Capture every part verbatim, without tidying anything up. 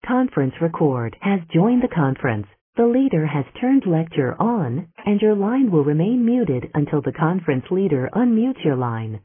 Conference record has joined the conference. The leader has turned lecture on, and your line will remain muted until the conference leader unmutes your line.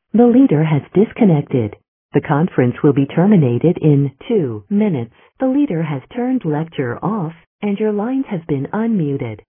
The leader has disconnected. The conference will be terminated in two minutes. The leader has turned lecture off, and your lines have been unmuted.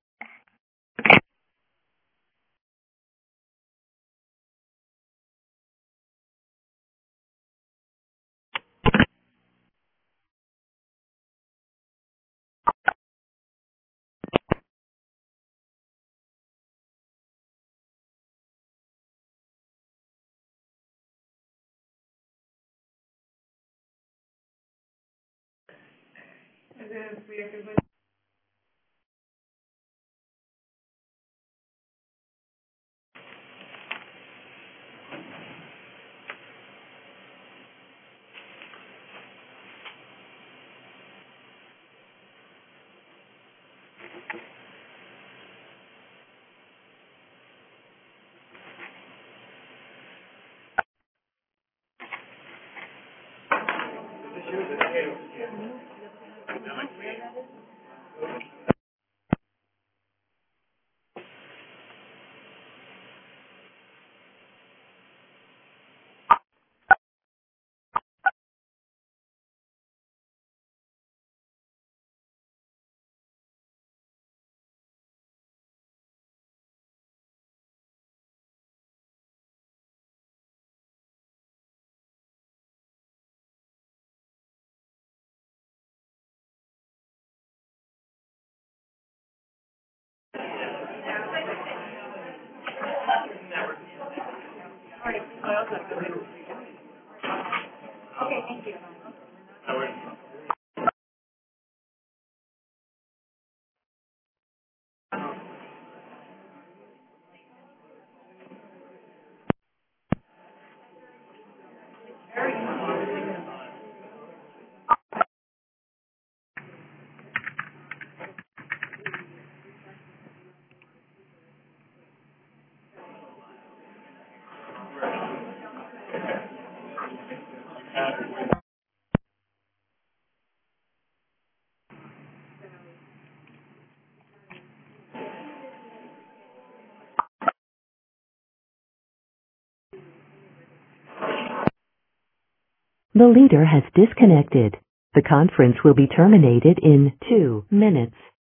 The leader has disconnected. The conference will be terminated in two minutes.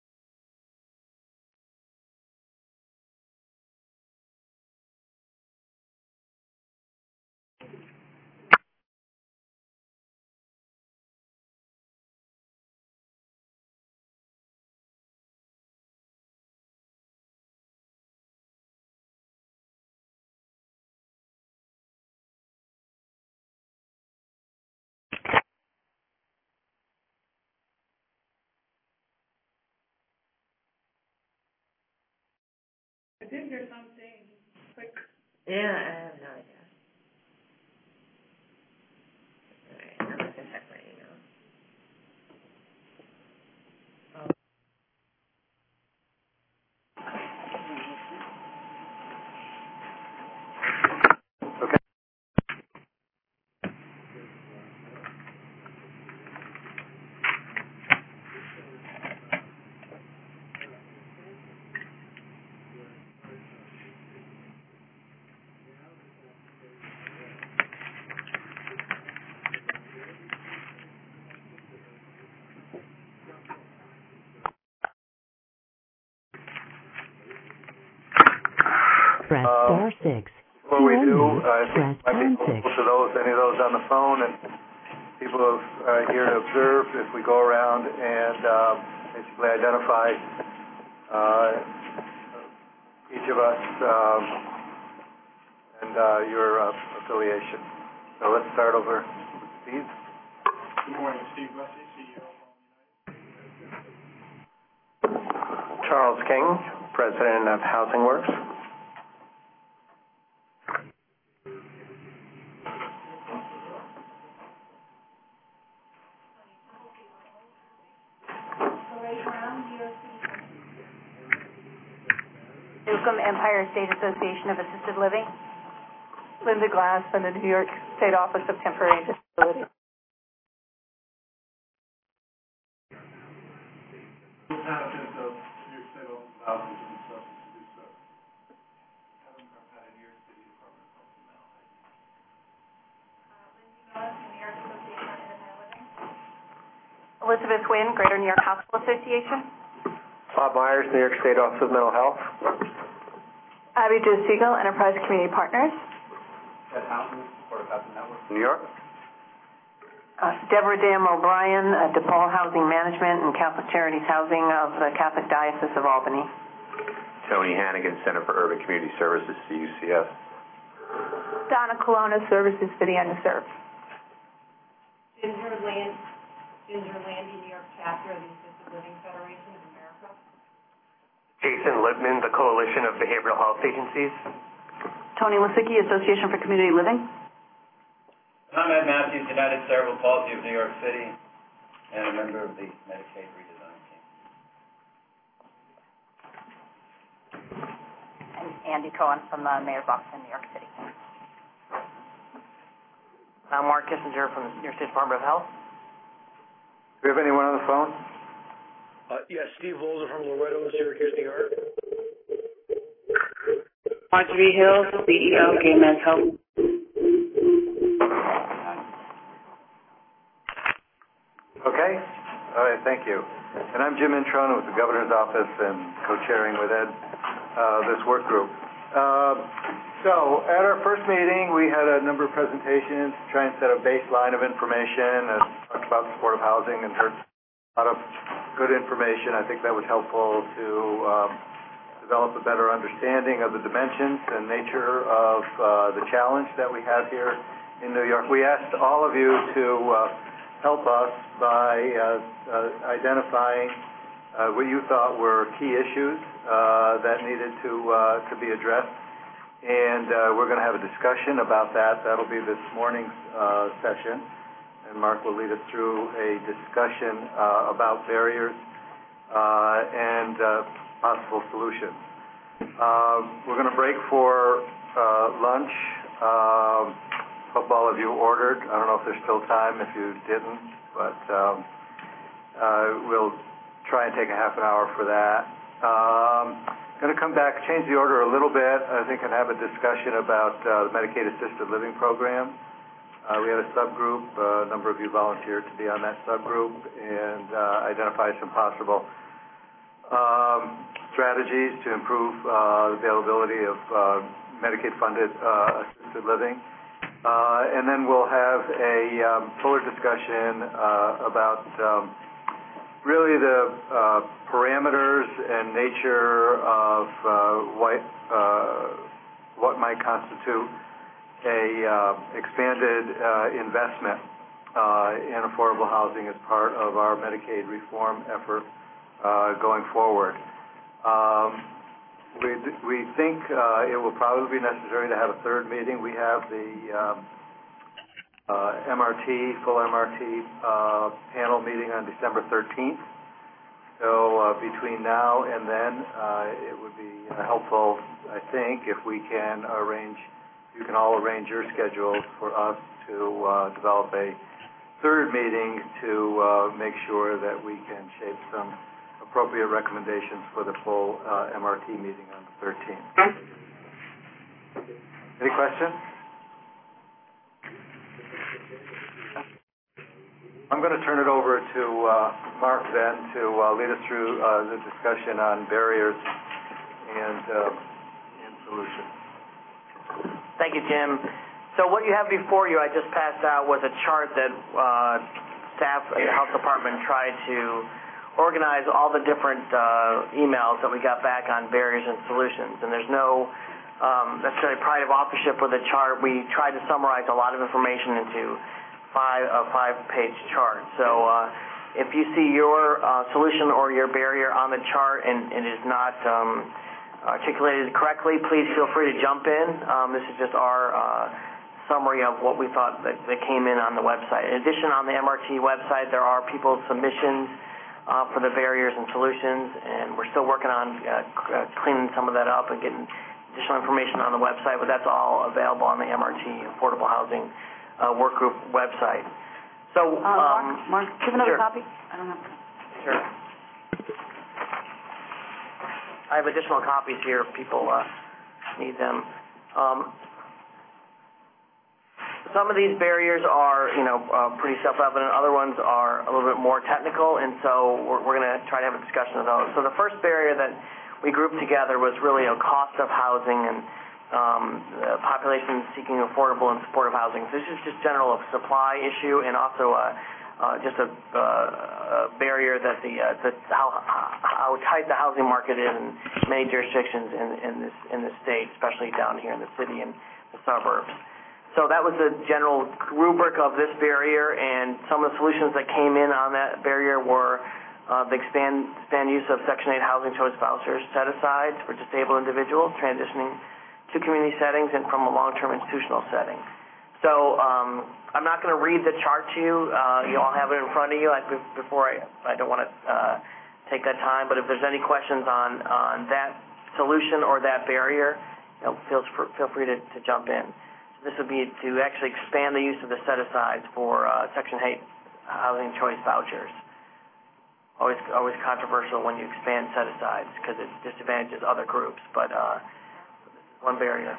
Yeah, I have no idea. Alright, I'm not gonna check my email. Press star six. What we do, unmute, uh, I think press might be pound helpful six. to those, any of those on the phone and people who are here to observe, if we go around and um, basically identify uh, each of us um, and uh, your uh, affiliation. So let's start over with Steve. Good morning, Steve Bussey, C E O of Charles King, President of Housing Works. Newcomb Empire State Association of Assisted Living. Linda Glass from the New York State Office of Temporary Disability. Township of New York State Office of Housing and Substance Abuse Services. Kevin Carpetta here, City Department of Health and Mental Hygiene. Elizabeth Wynn, Greater New York Hospital Association. Bob Myers, New York State Office of Mental Health. Abby Jo Siegel, Enterprise Community Partners. Ed Houghton, Supportive Housing Network. New York. Uh, Deborah Dam O'Brien, uh, DePaul Housing Management and Catholic Charities Housing of the Catholic Diocese of Albany. Tony Hannigan, Center for Urban Community Services, C U C S. Donna Colonna, Services for the Underserved. Ginger Land, Ginger Landy, New York Chapter of the Assisted Living Federation of America. Jason Lippman, the Coalition of Behavioral Health Agencies. Tony Lisicki, Association for Community Living. I'm Ed Matthews, United Cerebral Palsy of New York City, and a member of the Medicaid redesign team. And Andy Cohen from the Mayor's Office in New York City. I'm Mark Kissinger from the New York State Department of Health. Do we have anyone on the phone? Uh, yes, Steve Volzer from Loretto, Syracuse, New York. Marjorie Hill, C E O, Gay Men's Health. Okay. All right, thank you. And I'm Jim Introne with the Governor's Office and co-chairing with Ed uh, this work group. Uh, so at our first meeting, we had a number of presentations to try and set a baseline of information and talked about supportive housing and heard a lot of good information. I think that was helpful to um, develop a better understanding of the dimensions and nature of uh, the challenge that we have here in New York. We asked all of you to uh, help us by uh, uh, identifying uh, what you thought were key issues uh, that needed to uh, to be addressed, and uh, we're going to have a discussion about that. That'll be this morning's uh, session, and Mark will lead us through a discussion uh, about barriers uh, and uh, possible solutions. Uh, we're going to break for uh, lunch. Um, hope all of you ordered. I don't know if there's still time if you didn't, but um, uh, we'll try and take a half an hour for that. Um, going to come back, change the order a little bit, I think, and have a discussion about uh, the Medicaid Assisted Living Program. Uh, we had a subgroup. Uh, a number of you volunteered to be on that subgroup and uh, identify some possible um, strategies to improve uh, the availability of uh, Medicaid-funded uh, assisted living. Uh, and then we'll have a um, fuller discussion uh, about um, really the uh, parameters and nature of uh, what, uh, what might constitute a uh, expanded uh, investment uh, in affordable housing as part of our Medicaid reform effort uh, going forward. Um, we, we think uh, it will probably be necessary to have a third meeting. We have the um, uh, M R T, full M R T uh, panel meeting on December thirteenth. So uh, between now and then, uh, it would be uh, helpful, I think, if we can arrange, you can all arrange your schedules for us to uh, develop a third meeting to uh, make sure that we can shape some appropriate recommendations for the full uh, M R T meeting on the thirteenth. Any questions? I'm going to turn it over to uh, Mark then to uh, lead us through uh, the discussion on barriers and, uh, and solutions. Thank you, Jim. So what you have before you, I just passed out, was a chart that uh, staff at the health department tried to organize all the different uh, emails that we got back on barriers and solutions. And there's no um, necessarily pride of authorship with the chart. We tried to summarize a lot of information into five, a five-page chart. So uh, if you see your uh, solution or your barrier on the chart and it is not um, articulated correctly, please feel free to jump in. Um, this is just our uh, summary of what we thought that, that came in on the website. In addition, on the M R T website, there are people's submissions uh, for the barriers and solutions, and we're still working on uh, uh, cleaning some of that up and getting additional information on the website, but that's all available on the M R T Affordable Housing uh, Work Group website. So, uh, um, Mark, Mark, do you have another sure. copy? I don't have. Sure. I have additional copies here if people uh, need them. Um, some of these barriers are, you know, uh, pretty self-evident. Other ones are a little bit more technical, and so we're, we're going to try to have a discussion of those. So the first barrier that we grouped together was really a cost of housing and um, the population seeking affordable and supportive housing. So this is just general a supply issue and also a, uh, just a, uh, a barrier that the, uh, the how, how tight the housing market is in many jurisdictions in, in this in the state, especially down here in the city and the suburbs. So that was the general rubric of this barrier, and some of the solutions that came in on that barrier were uh, the expand, expand use of Section eight housing choice vouchers set-asides for disabled individuals transitioning to community settings and from a long-term institutional setting. So um, I'm not going to read the chart to you. Uh, you all have it in front of you. Like before, I, I don't want to uh, take that time, but if there's any questions on, on that solution or that barrier, you know, feel, feel free to, to jump in. This would be to actually expand the use of the set-asides for uh, Section eight housing choice vouchers. Always, always controversial when you expand set-asides because it disadvantages other groups, but uh, this is one barrier.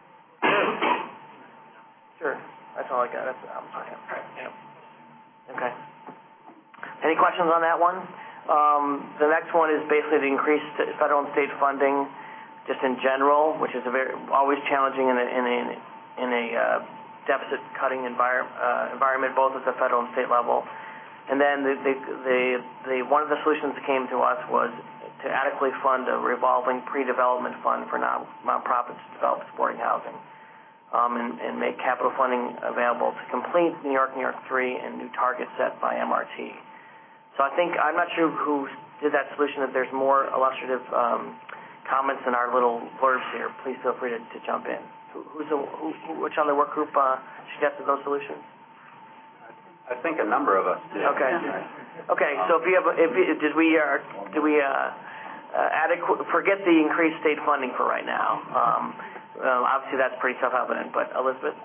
Sure, that's all I got. That's, I'm sorry. Yeah. Okay. Any questions on that one? Um, the next one is basically the increased federal and state funding, just in general, which is a very always challenging in a, in a in a uh, deficit-cutting envir uh, environment, both at the federal and state level. And then the, the, the, the, one of the solutions that came to us was to adequately fund a revolving pre-development fund for non nonprofits to develop supporting housing, um, and, and make capital funding available to complete New York, New York three, and new targets set by M R T. So I think, I'm not sure who did that solution. If there's more illustrative um, comments in our little blurbs here, please feel free to, to jump in. Who's the, who, which other work group uh, suggested those solutions? I think a number of us did. Okay. Okay. So if you have, if you, did we, uh, did we uh, uh, adequate? Forget the increased state funding for right now. Um, um, obviously, that's pretty self-evident. But Elizabeth,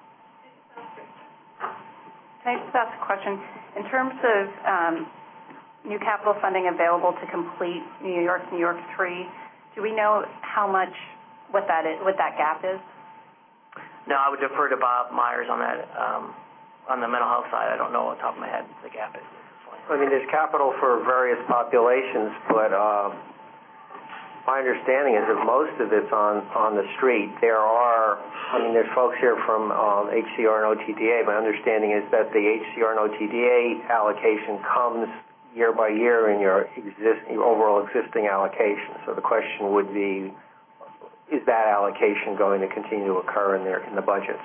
can I just ask a question? In terms of um, new capital funding available to complete New York, New York three, do we know how much, what that is, what that gap is? No, I would defer to Bob Myers on that. Um, on the mental health side, I don't know off the top of my head what the gap is. I mean, there's capital for various populations, but uh, my understanding is that most of it's on, on the street. There are, I mean, there's folks here from um, H C R and O T D A. My understanding is that the H C R and O T D A allocation comes year by year in your, exist, your overall existing allocation. So the question would be, is that allocation going to continue to occur in, their, in the budgets?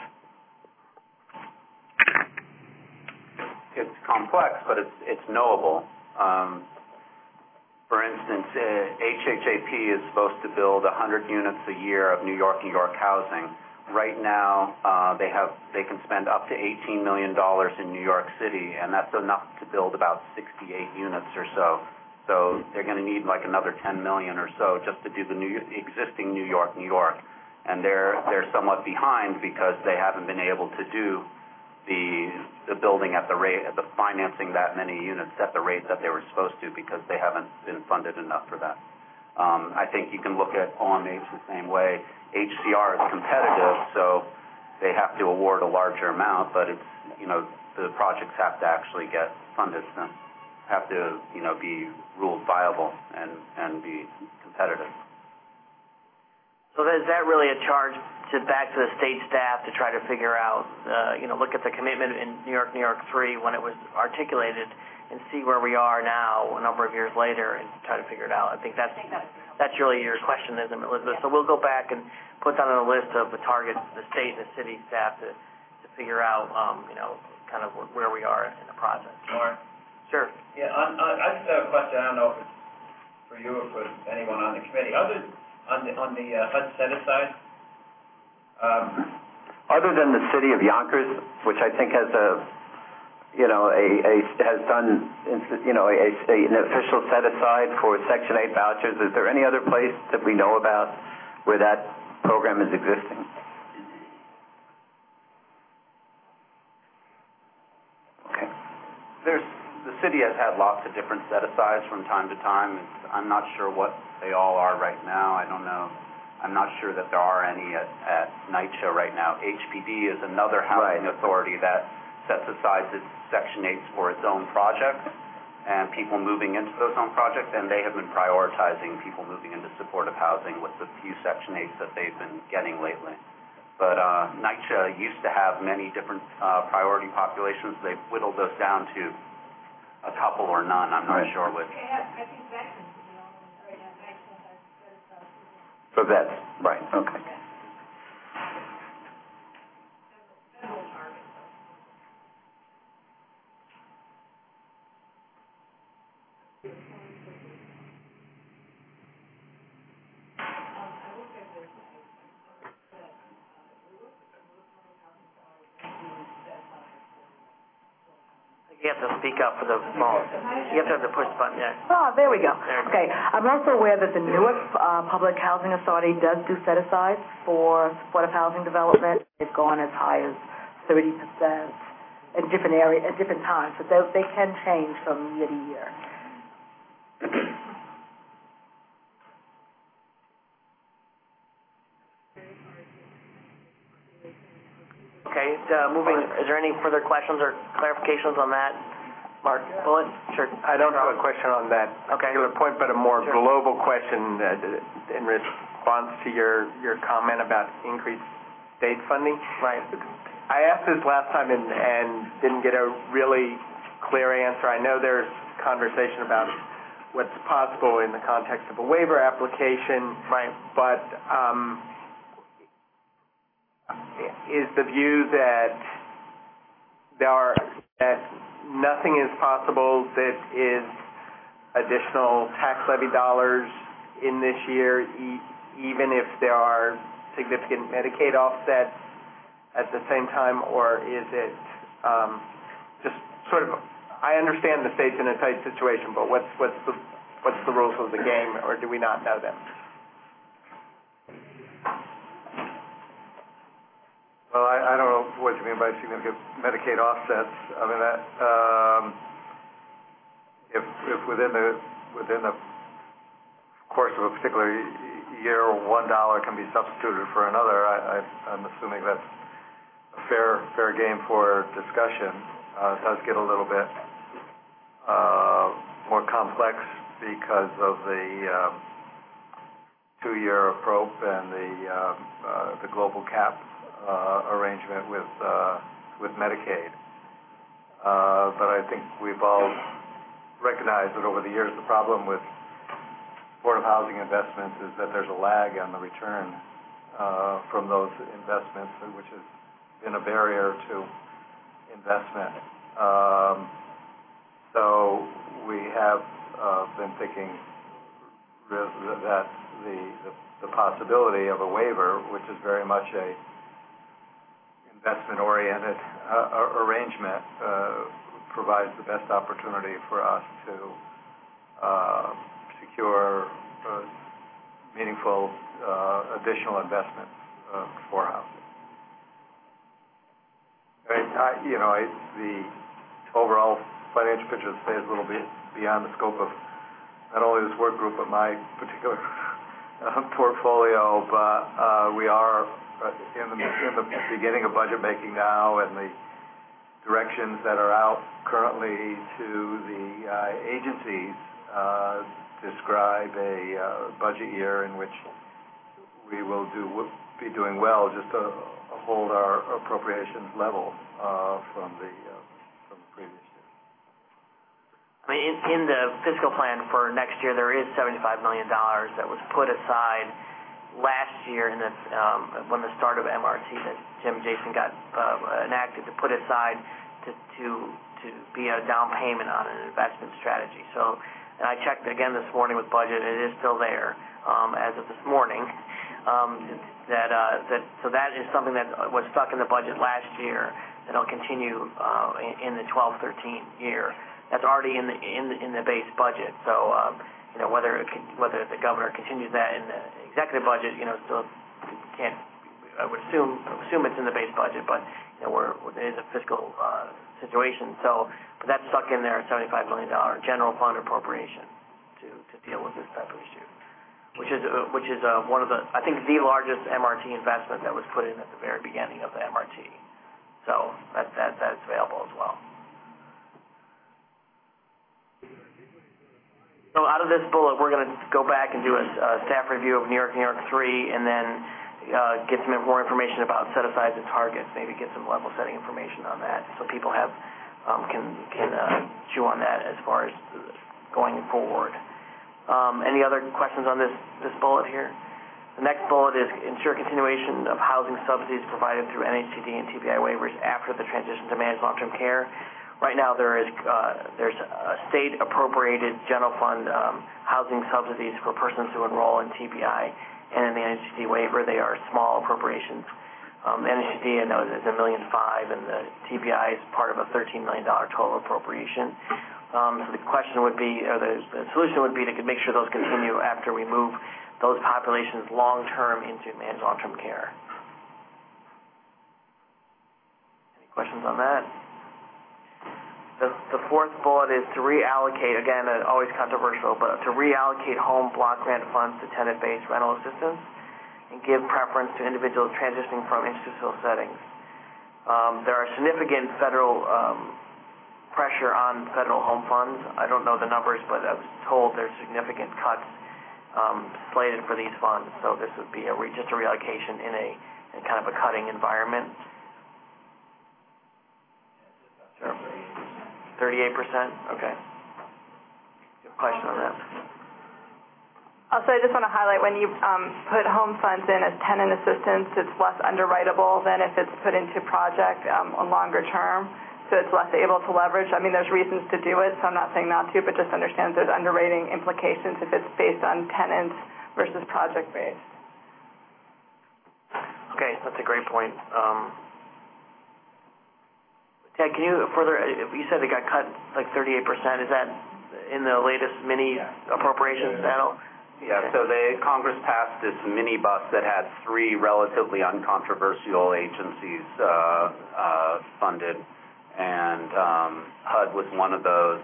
It's complex, but it's it's knowable. Um, for instance, uh, H H A P is supposed to build one hundred units a year of New York, New York housing. Right now, uh, they have they can spend up to eighteen million dollars in New York City, and that's enough to build about sixty-eight units or so. So they're going to need like another ten million or so just to do the new, existing New York, New York, and they're they're somewhat behind because they haven't been able to do the the building at the rate, the financing that many units at the rate that they were supposed to because they haven't been funded enough for that. Um, I think you can look at O M H the same way. H C R is competitive, so they have to award a larger amount, but it's, you know, the projects have to actually get funded, so have to, you know, be ruled viable and, and be competitive. So is that really a charge to back to the state staff to try to figure out, uh, you know, look at the commitment in New York, New York three when it was articulated and see where we are now a number of years later and try to figure it out? I think that's that's really your question, isn't it, Elizabeth? So we'll go back and put that on a list of the targets, the state and the city staff to, to figure out, um, you know, kind of where we are in the process. Mark? Sure. Yeah, on, on, I just have a question. I don't know if it's for you or for anyone on the committee. Other on the on the uh, H U D set-aside, um, other than the city of Yonkers, which I think has a, you know, a, a has done, you know, a, a, an official set-aside for Section eight vouchers, is there any other place that we know about where that program is existing? Okay. There's the city has had lots of different set-asides from time to time. It's, I'm not sure what they all are right now. I don't know. I'm not sure that there are any at, at NYCHA right now. H P D is another housing Right. authority that sets aside its Section eights for its own projects and people moving into those own projects, and they have been prioritizing people moving into supportive housing with the few Section eights that they've been getting lately. But uh, NYCHA used to have many different uh, priority populations. They've whittled those down to a couple or none. I'm not Right. sure which. I think veterans is the only one right now, NYCHA has set aside. For vets, right, okay. Federal target, though. You have to speak up for the phone. You have to have the push button, yeah. Ah, there we go. There. Okay, I'm also aware that the Newark uh, Public Housing Authority does do set-asides for supportive housing development. They've gone as high as thirty percent in different areas, at different times, but they, they can change from year to year. Okay, uh, moving, is there any further questions or clarifications on that? Mark Bullitt? Sure. I don't have a question on that Okay. particular point, but a more Sure. global question uh, in response to your, your comment about increased state funding. Right. I asked this last time and, and didn't get a really clear answer. I know there's conversation about what's possible in the context of a waiver application, Right. but um, is the view that there are, that nothing is possible that is additional tax levy dollars in this year, e- even if there are significant Medicaid offsets at the same time, or is it um, just sort of, I understand the state's in a tight situation, but what's, what's, the, what's the rules of the game, or do we not know them? Well, I, I don't know what you mean by significant Medicaid offsets. I mean, that, um, if, if within the within the course of a particular year, one dollar can be substituted for another, I, I, I'm assuming that's a fair fair game for discussion. Uh, it does get a little bit uh, more complex because of the um, two-year approach and the uh, uh, the global cap Uh, arrangement with uh, with Medicaid, uh, but I think we've all recognized that over the years the problem with supportive housing investments is that there's a lag on the return uh, from those investments, which has been a barrier to investment. Um, so we have uh, been thinking that the, the the possibility of a waiver, which is very much a investment-oriented uh, arrangement, uh, provides the best opportunity for us to uh, secure uh, meaningful uh, additional investments uh, for housing. I, I, you know, I, the overall financial picture of the state is a little bit beyond the scope of not only this work group but my particular uh, portfolio, but uh, we are in the, in the beginning of budget making now, and the directions that are out currently to the uh, agencies uh, describe a uh, budget year in which we will do be doing well just to hold our appropriations level uh, from the uh, from the previous year. I mean, in, in the fiscal plan for next year, there is seventy-five million dollars that was put aside last year in the, um, when the start of M R T that Jim Jason got uh, enacted to put aside to, to to be a down payment on an investment strategy. So, and I checked again this morning with budget, and it is still there um, as of this morning. Um, that uh, that so that is something that was stuck in the budget last year that'll continue uh, in, in the twelve thirteen year. That's already in the in the, in the base budget. So. Um, You know, whether it can, whether the governor continues that in the executive budget, you know, still can't. I would assume assume it's in the base budget, but you know, we're it is a fiscal uh, situation. So, but that's stuck in there, seventy-five million dollar general fund appropriation to to deal with this type of issue. which is uh, which is uh, one of the, I think, the largest M R T investment that was put in at the very beginning of the M R T. So that that that's available as well. So out of this bullet, we're going to go back and do a, a staff review of New York, New York three, and then uh, get some more information about set-asides and targets, maybe get some level-setting information on that so people have um, can, can uh, chew on that as far as going forward. Um, any other questions on this, this bullet here? The next bullet is ensure continuation of housing subsidies provided through N H C D and T B I waivers after the transition to managed long-term care. Right now, there is uh, there's a state-appropriated general fund um, housing subsidies for persons who enroll in T B I and in the N H C D waiver. They are small appropriations. Um, the N H C D, I know, is a million five, and the T B I is part of a thirteen million dollar total appropriation. Um, so the question would be, or the, the solution would be to make sure those continue after we move those populations long-term into managed long-term care. Any questions on that? The, the fourth bullet is to reallocate, again, uh, always controversial, but to reallocate home block grant funds to tenant-based rental assistance and give preference to individuals transitioning from institutional settings. Um, there are significant federal um, pressure on federal home funds. I don't know the numbers, but I was told there's significant cuts um, slated for these funds. So this would be a re, just a reallocation in a in kind of a cutting environment. Sure. thirty-eight percent? Okay. You have a question on that? Also, I just want to highlight when you um, put home funds in as tenant assistance, it's less underwritable than if it's put into project um, a longer term. So it's less able to leverage. I mean, there's reasons to do it, so I'm not saying not to, but just understand there's underwriting implications if it's based on tenants versus project-based. Okay, that's a great point. Um, Ted, can you further, you said it got cut like thirty-eight percent. Is that in the latest mini appropriations battle? Yeah, okay. So they, Congress passed this mini bus that had three relatively uncontroversial agencies uh, uh, funded, and um, H U D was one of those.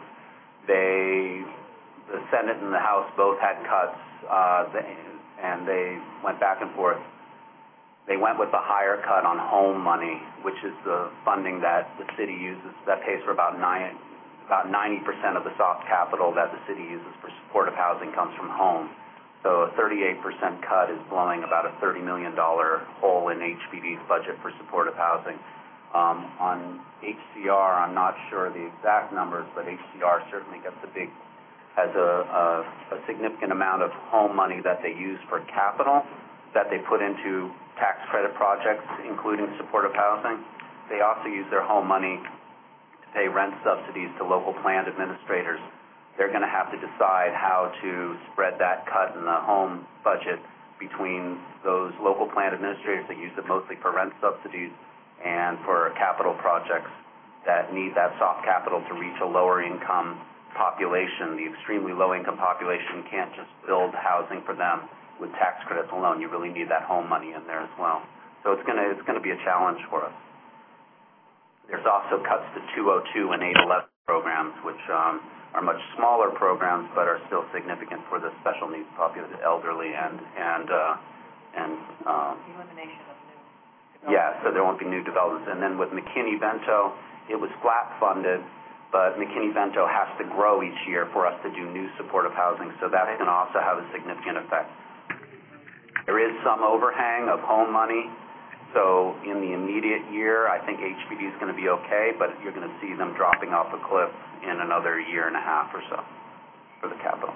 They, the Senate and the House both had cuts, uh, they, and they went back and forth. They went with the higher cut on home money, which is the funding that the city uses, that pays for about nine, about ninety percent of the soft capital that the city uses for supportive housing comes from home. So a thirty-eight percent cut is blowing about a thirty million dollars hole in H P D's budget for supportive housing. Um, on H C R, I'm not sure the exact numbers, but H C R certainly gets a big, has a, a, a significant amount of home money that they use for capital that they put into tax credit projects, including supportive housing. They also use their home money to pay rent subsidies to local plan administrators. They're going to have to decide how to spread that cut in the home budget between those local plan administrators that use it mostly for rent subsidies and for capital projects that need that soft capital to reach a lower income population. The extremely low income population can't just build housing for them with tax credits alone. You really need that home money in there as well. So it's going to it's going to be a challenge for us. There's also cuts to two oh two and eight eleven programs, which um, are much smaller programs, but are still significant for the special needs population, elderly, and and uh, and um, elimination of new. Yeah, so there won't be new developments. And then with McKinney-Vento, it was flat funded, but McKinney-Vento has to grow each year for us to do new supportive housing, so that's going to also have a significant effect. There is some overhang of home money, so in the immediate year, I think H P D is going to be okay, but you're going to see them dropping off a cliff in another year and a half or so for the capital.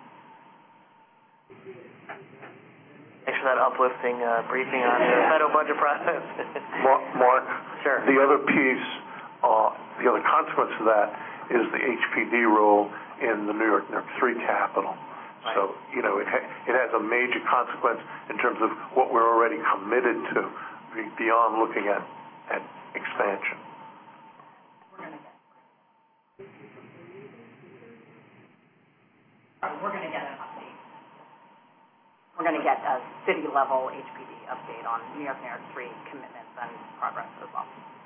Thanks for that uplifting uh, briefing on the federal budget process. Mark, Mark, sure. The other piece, uh, the other consequence of that is the H P D role in the New York New York three capital. Right. So, you know, it, ha it has a major consequence in terms of what we're already committed to beyond looking at, at expansion. We're going to get an update. We're going to get a city-level H P D update on New York New York three commitments and progress as well.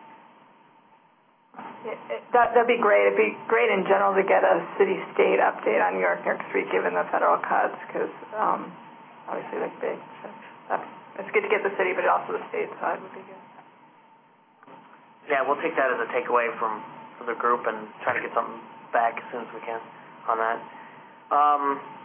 It, it, that, that'd be great. It'd be great in general to get a city-state update on New York New York three given the federal cuts, because um, obviously like big. So that's, it's good to get the city, but also the state side would be good. Yeah, we'll take that as a takeaway from, from the group and try to get something back as soon as we can on that. Um,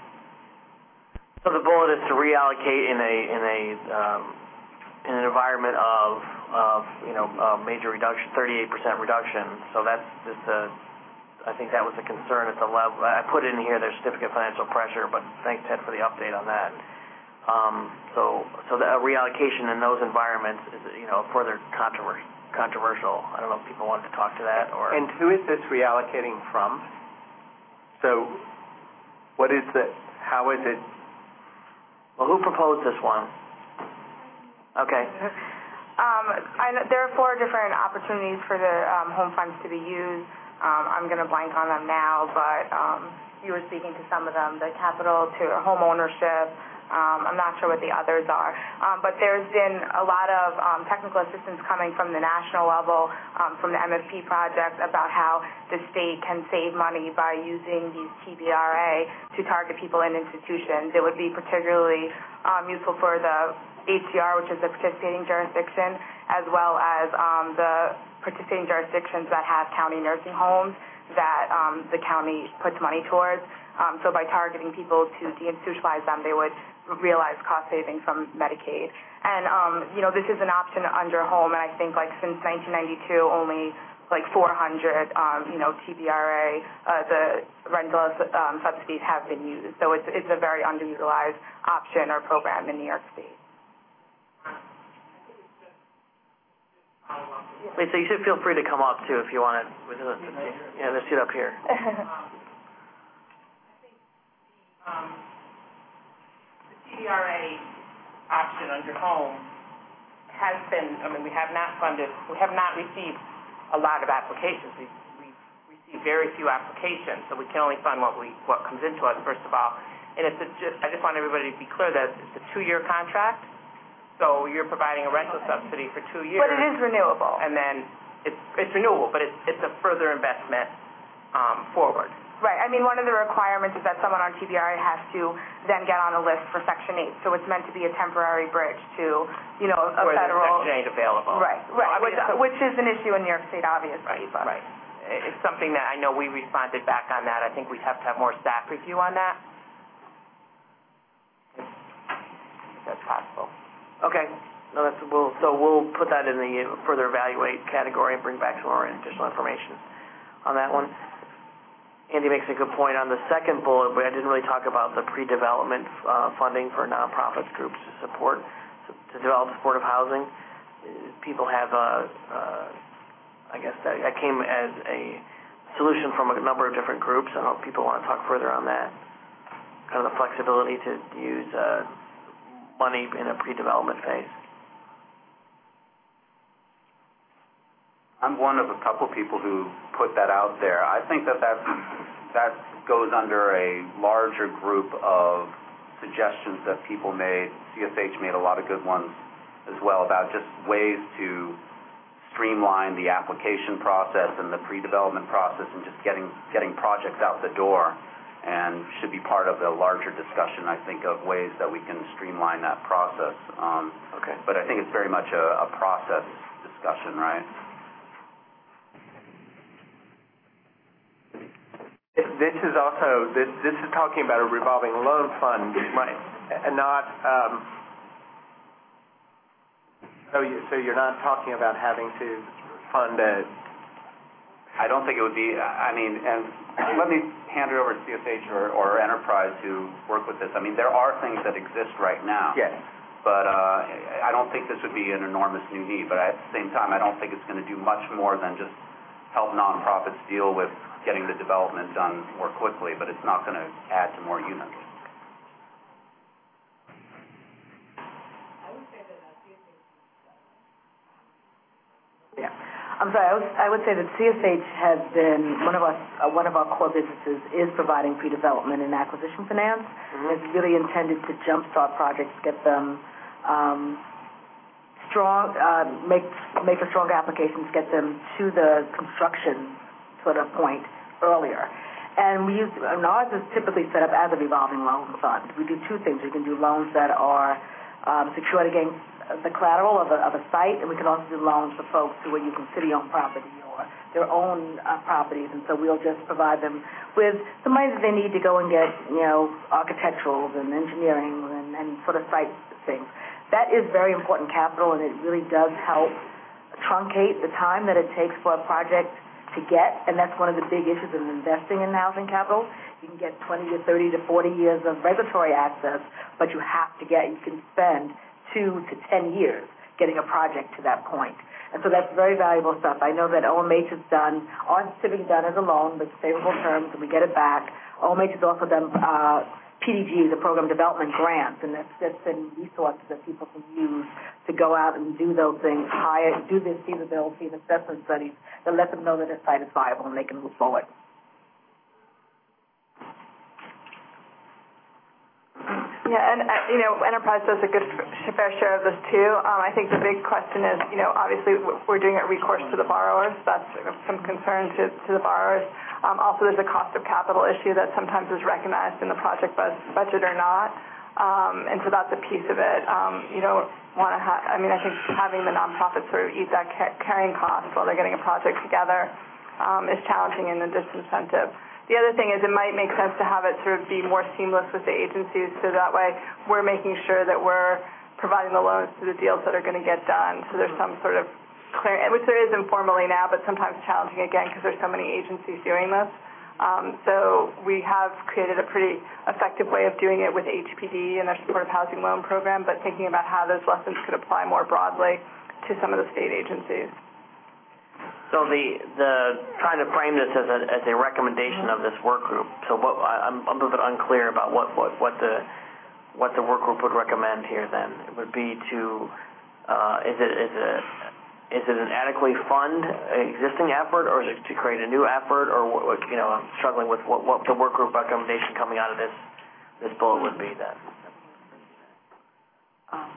so the bullet is to reallocate in a in a um, in an environment of of you know uh, major reduction, thirty-eight percent reduction. So that's just a, I think that was a concern at the level. I put in here there's significant financial pressure, but thanks Ted for the update on that. Um, so so the reallocation in those environments is you know further controversial. Controversial. I don't know if people wanted to talk to that or. And who is this reallocating from? So, what is the? How is it? Well, who proposed this one? Okay. Um, I know there are four different opportunities for the um, home funds to be used. Um, I'm going to blank on them now, but um, you were speaking to some of them: the capital to home ownership. Um, I'm not sure what the others are, um, but there's been a lot of um, technical assistance coming from the national level, um, from the M F P project, about how the state can save money by using these T B R A to target people in institutions. It would be particularly um, useful for the H C R, which is the participating jurisdiction, as well as um, the participating jurisdictions that have county nursing homes that um, the county puts money towards. Um, so by targeting people to deinstitutionalize them, they would realize cost savings from Medicaid. And, um, you know, this is an option under home, and I think, like, since nineteen ninety-two, only, like, four hundred, um, you know, T B R A, uh, the rental um, subsidies have been used. So it's, it's a very underutilized option or program in New York State. Lisa, you should feel free to come up, too, if you want to. Yeah, let's sit up here. Um, the T B R A option under home has been, I mean, we have not funded, we have not received a lot of applications. We've, we've received very few applications, so we can only fund what we what comes into us, first of all. And it's a, I just want everybody to be clear that it's a two-year contract, so you're providing a rental subsidy for two years. But it is renewable. And then it's, it's renewable, but it's, it's a further investment um, forward. Right. I mean, one of the requirements is that someone on T B R A has to then get on a list for Section eight. So it's meant to be a temporary bridge to, you know, a Where federal. Section eight available. Right. Right. Well, I mean, which, a, which is an issue in New York State, obviously. Right. But. Right. It's something that I know we responded back on that. I think we'd have to have more staff review on that. If that's possible. Okay. No, that's we'll so we'll put that in the further evaluate category and bring back some more additional information on that one. Andy makes a good point on the second bullet, but I didn't really talk about the pre-development uh, funding for nonprofit groups to support, to develop supportive housing. People have, uh, uh, I guess that, that came as a solution from a number of different groups. I don't know if people want to talk further on that. Kind of the flexibility to use uh, money in a pre-development phase. I'm one of a couple people who put that out there. I think that that, that goes under a larger group of suggestions that people made. C S H made a lot of good ones as well about just ways to streamline the application process and the pre-development process and just getting, getting projects out the door, and should be part of a larger discussion, I think, of ways that we can streamline that process. Um, okay. But I think it's very much a, a process discussion, right? This is also, this, this is talking about a revolving loan fund, right? And not, um, so, you, so you're not talking about having to fund a... I don't think it would be, I mean, and let me hand it over to C S H or, or Enterprise who work with this. I mean, there are things that exist right now. Yes. But uh, I don't think this would be an enormous new need. But at the same time, I don't think it's going to do much more than just help nonprofits deal with getting the development done more quickly, but it's not going to add to more units. Yeah, I'm sorry. I, was, I would say that C S H has been one of our uh, one of our core businesses is providing pre-development and acquisition finance. Mm-hmm. It's really intended to jumpstart projects, get them um, strong, uh, make make a stronger applications, get them to the construction sort of point earlier. And we use, and ours is typically set up as a revolving loan fund. We do two things. We can do loans that are um, secured against the collateral of a, of a site, and we can also do loans for folks who are using city-owned property or their own uh, properties. And so we'll just provide them with the money that they need to go and get, you know, architecturals and engineering and, and sort of site things. That is very important capital, and it really does help truncate the time that it takes for a project to get, and that's one of the big issues in investing in housing capital. You can get twenty to thirty to forty years of regulatory access, but you have to get, you can spend two to ten years getting a project to that point. And so that's very valuable stuff. I know that O M H has done, ours is typically done as a loan with favorable terms, and we get it back. O M H has also done uh, P D Gs, the Program Development Grants, and that's just been resources that people can use to go out and do those things, hire, do this feasibility and assessment studies that let them know that their site is viable and they can move forward. Yeah, and, uh, you know, Enterprise does a good fair share of this, too. Um, I think the big question is, you know, obviously we're doing it recourse to the borrowers. That's some concern to, to the borrowers. Um, also, there's a cost of capital issue that sometimes is recognized in the project budget or not. Um, and so that's a piece of it. Um, you don't want to have, I mean, I think having the nonprofits sort of eat that ca- carrying cost while they're getting a project together um, is challenging and a disincentive. The other thing is it might make sense to have it sort of be more seamless with the agencies, so that way we're making sure that we're providing the loans to the deals that are going to get done. So there's some sort of clear, which there is informally now, but sometimes challenging again because there's so many agencies doing this. Um, so we have created a pretty effective way of doing it with H P D and their supportive housing loan program, but thinking about how those lessons could apply more broadly to some of the state agencies. So the the trying to frame this as a as a recommendation of this work group. So what I'm, I'm a little bit unclear about what, what, what the what the work group would recommend here. Then it would be to uh, is it is it is it an adequately fund existing effort, or is it to create a new effort, or what, you know I'm struggling with what, what the work group recommendation coming out of this this bullet would be then. Um.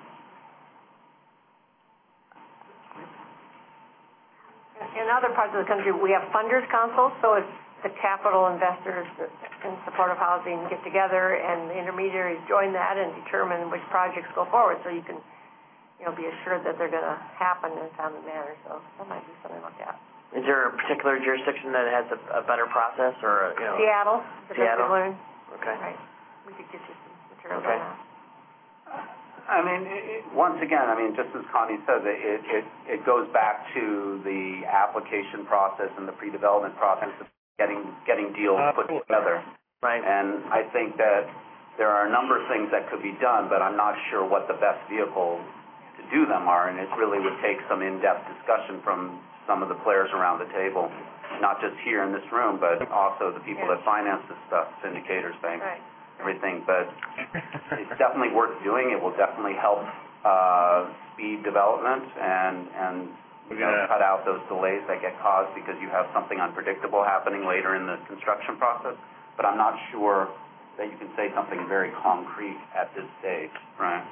In other parts of the country, we have funders councils, so it's the capital investors in support of housing get together, and the intermediaries join that and determine which projects go forward. So you can, you know, be assured that they're going to happen in a timely manner. So that might be something like that. Is there a particular jurisdiction that has a, a better process, or you know? Seattle. Seattle. Okay. Right. We could get you some materials okay. on that. I mean, it, once again, I mean, just as Connie said, it, it, it goes back to the application process and the pre-development process of getting getting deals put together. Right. And I think that there are a number of things that could be done, but I'm not sure what the best vehicle to do them are, and it really would take some in-depth discussion from some of the players around the table, not just here in this room, but also the people yeah. that finance this stuff, syndicators, banks. Right. Everything, but it's definitely worth doing. It will definitely help uh, speed development and and you know, cut out those delays that get caused because you have something unpredictable happening later in the construction process. But I'm not sure that you can say something very concrete at this stage, right?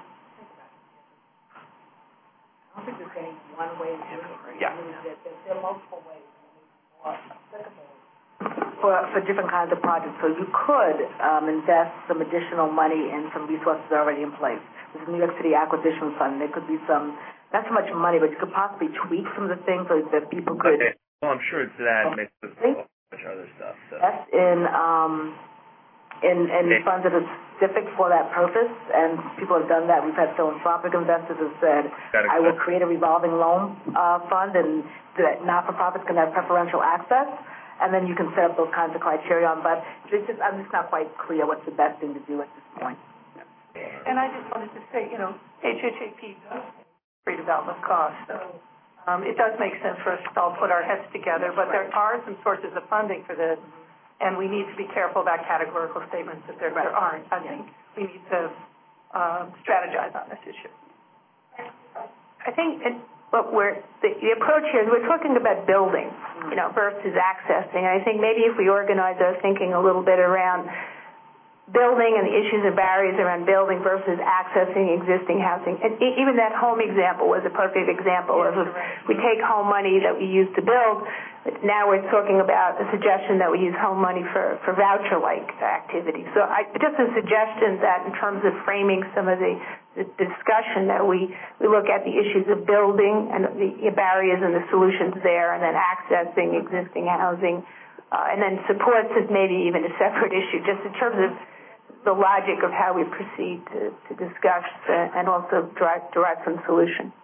I don't think there's any one way to do it. Yeah. There are multiple ways. More applicable. For, for different kinds of projects. So you could um, invest some additional money in some resources already in place. There's a New York City Acquisition Fund. There could be some, not so much money, but you could possibly tweak some of the things so that people could. Okay. Well, I'm sure it's that mixed with a bunch of other stuff. So. That's in, um, in, in okay. funds that are specific for that purpose, and people have done that. We've had philanthropic investors who have said, I will create a revolving loan uh, fund, and that not-for-profits can have preferential access. And then you can set up those kinds of criteria on, but it's just, I'm just not quite clear what's the best thing to do at this point. And I just wanted to say, you know, H H A P does redevelopment costs, so um, it does make sense for us to all put our heads together, but there are some sources of funding for this, and we need to be careful about categorical statements that there, right. there aren't. I think we need to um, strategize on this issue. I think it, what we're, the, the approach here is we're talking about building, you know, versus accessing. I think maybe if we organize our thinking a little bit around building and the issues and barriers around building versus accessing existing housing. And e- even that home example was a perfect example of, we take home money that we use to build, but now we're talking about a suggestion that we use home money for, for voucher-like activities. So I, just a suggestion that in terms of framing some of the, the discussion, that we, we look at the issues of building and the barriers and the solutions there, and then accessing existing housing, uh, and then supports is maybe even a separate issue, just in terms of the logic of how we proceed to, to discuss uh, and also derive, derive some solution.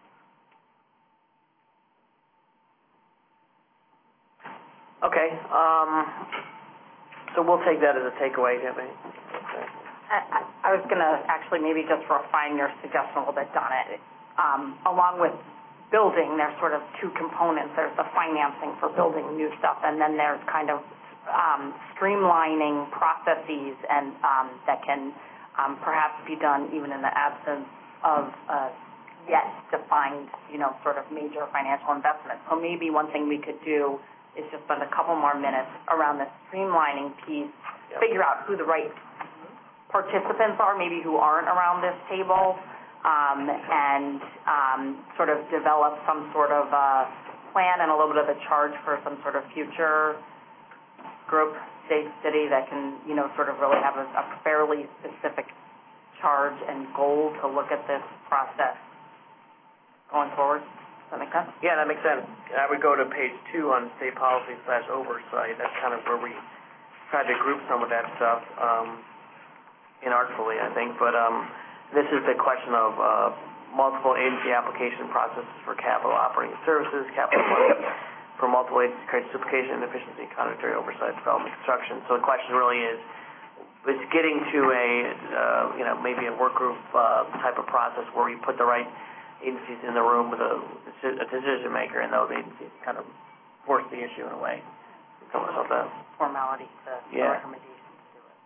Okay, um, so we'll take that as a takeaway, Debbie. I, I was going to actually maybe just refine your suggestion a little bit, Donna. Um, along with building, there's sort of two components. There's the financing for building new stuff, and then there's kind of Um, streamlining processes and um, that can um, perhaps be done even in the absence of uh, yet defined, you know, sort of major financial investment. So maybe one thing we could do is just spend a couple more minutes around the streamlining piece, yep. Figure out who the right participants are, maybe who aren't around this table, um, and um, sort of develop some sort of uh, plan and a little bit of a charge for some sort of future group, state, city that can, you know, sort of really have a, a fairly specific charge and goal to look at this process going forward. Does that make sense? Yeah, that makes sense. I would go to page two on state policy slash oversight. That's kind of where we tried to group some of that stuff, um, inartfully, I think. But um, this is the question of uh, multiple agency application processes for capital operating services, capital money, for multiple agencies creates duplication, inefficiency, contradictory oversight, development, construction. So the question really is, is getting to a, uh, you know, maybe a work group uh, type of process where you put the right agencies in the room with a, a decision maker, and those agencies kind of force the issue in a way. Some of the formality to yeah. the recommendation to do it.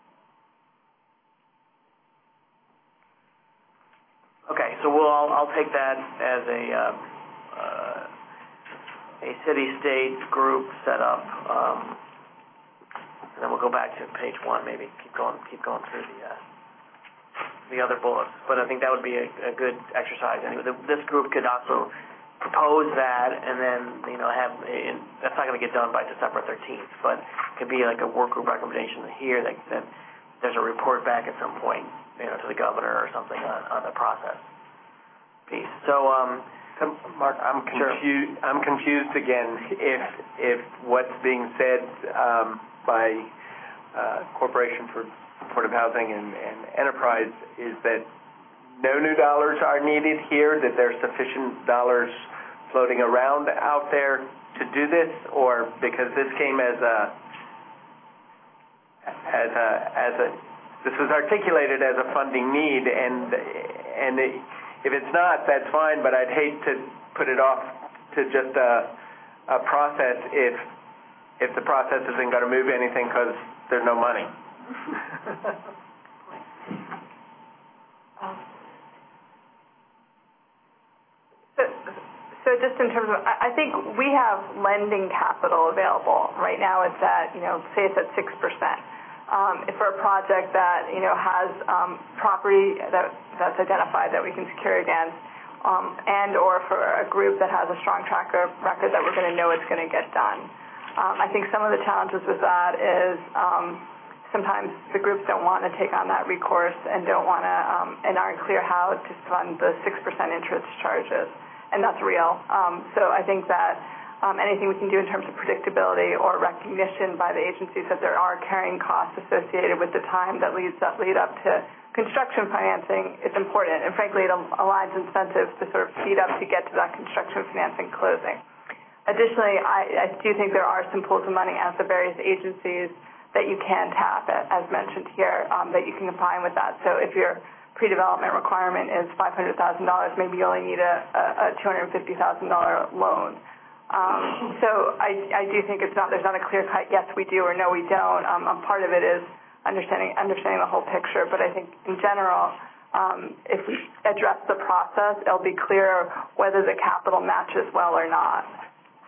Okay, so we'll I'll, I'll take that as a uh, uh, a city-state group set up, um, and then we'll go back to page one. Maybe keep going, keep going through the uh, the other bullets. But I think that would be a, a good exercise. Anyway, the, this group could also propose that, and then you know have. A, that's not going to get done by December thirteenth, but it could be like a work group recommendation here that, that there's a report back at some point, you know, to the governor or something on, on the process piece. So. Um, So, Mark, I'm confused. I'm confused again. If if what's being said um, by uh, Corporation for Supportive Housing and, and Enterprise is that no new dollars are needed here, that there's sufficient dollars floating around out there to do this, or because this came as a as a as a this was articulated as a funding need, and and. It, If it's not, that's fine, but I'd hate to put it off to just a, a process if if the process isn't going to move anything because there's no money. so, so just in terms of, I think we have lending capital available. Right now it's at, you know, say it's at six percent. Um, for a project that, you know, has um, property that, that's identified that we can secure against, um, and or for a group that has a strong track record that we're going to know it's going to get done. Um, I think some of the challenges with that is um, sometimes the groups don't want to take on that recourse and don't want to, um, and aren't clear how to fund the six percent interest charges, and that's real. Um, so I think that Um, anything we can do in terms of predictability or recognition by the agencies that there are carrying costs associated with the time that leads up, lead up to construction financing is important. And frankly, it aligns incentives to sort of speed up to get to that construction financing closing. Additionally, I, I do think there are some pools of money at the various agencies that you can tap, as mentioned here, um, that you can combine with that. So if your pre-development requirement is five hundred thousand dollars, maybe you only need a, a two hundred fifty thousand dollars loan. Um, so I, I do think it's not, there's not a clear cut, yes we do or no we don't. Um, um, part of it is understanding understanding the whole picture, but I think in general, um, if we address the process, it'll be clear whether the capital matches well or not.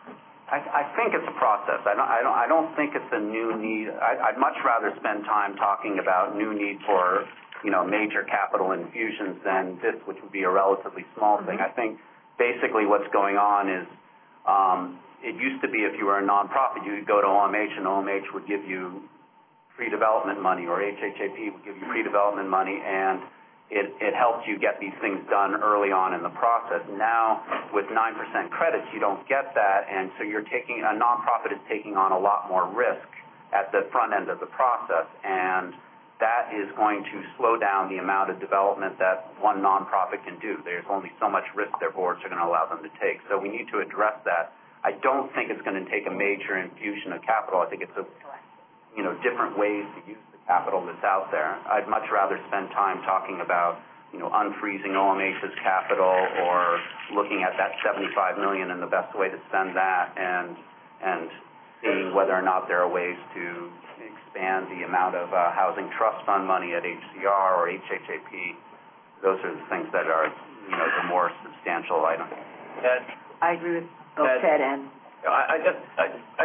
I, I think it's a process. I don't, I don't, I don't think it's a new need. I, I'd much rather spend time talking about new need for, you know, major capital infusions than this, which would be a relatively small thing. I think basically what's going on is, um, it used to be if you were a nonprofit, you could go to O M H and O M H would give you pre-development money, or H H A P would give you pre-development money, and it, it helped you get these things done early on in the process. Now, with nine percent credits, you don't get that, and so you're taking, a nonprofit is taking on a lot more risk at the front end of the process, and that is going to slow down the amount of development that one nonprofit can do. There's only so much risk their boards are going to allow them to take. So we need to address that. I don't think it's going to take a major infusion of capital. I think it's a, you know, different ways to use the capital that's out there. I'd much rather spend time talking about, you know, unfreezing O M H's capital or looking at that seventy-five million dollars and the best way to spend that, and and seeing whether or not there are ways to expand the amount of uh, housing trust fund money at H C R or H H A P. Those are the things that are, you know, the more substantial items. Ted? I agree with both Ted and... I, I just, I, I,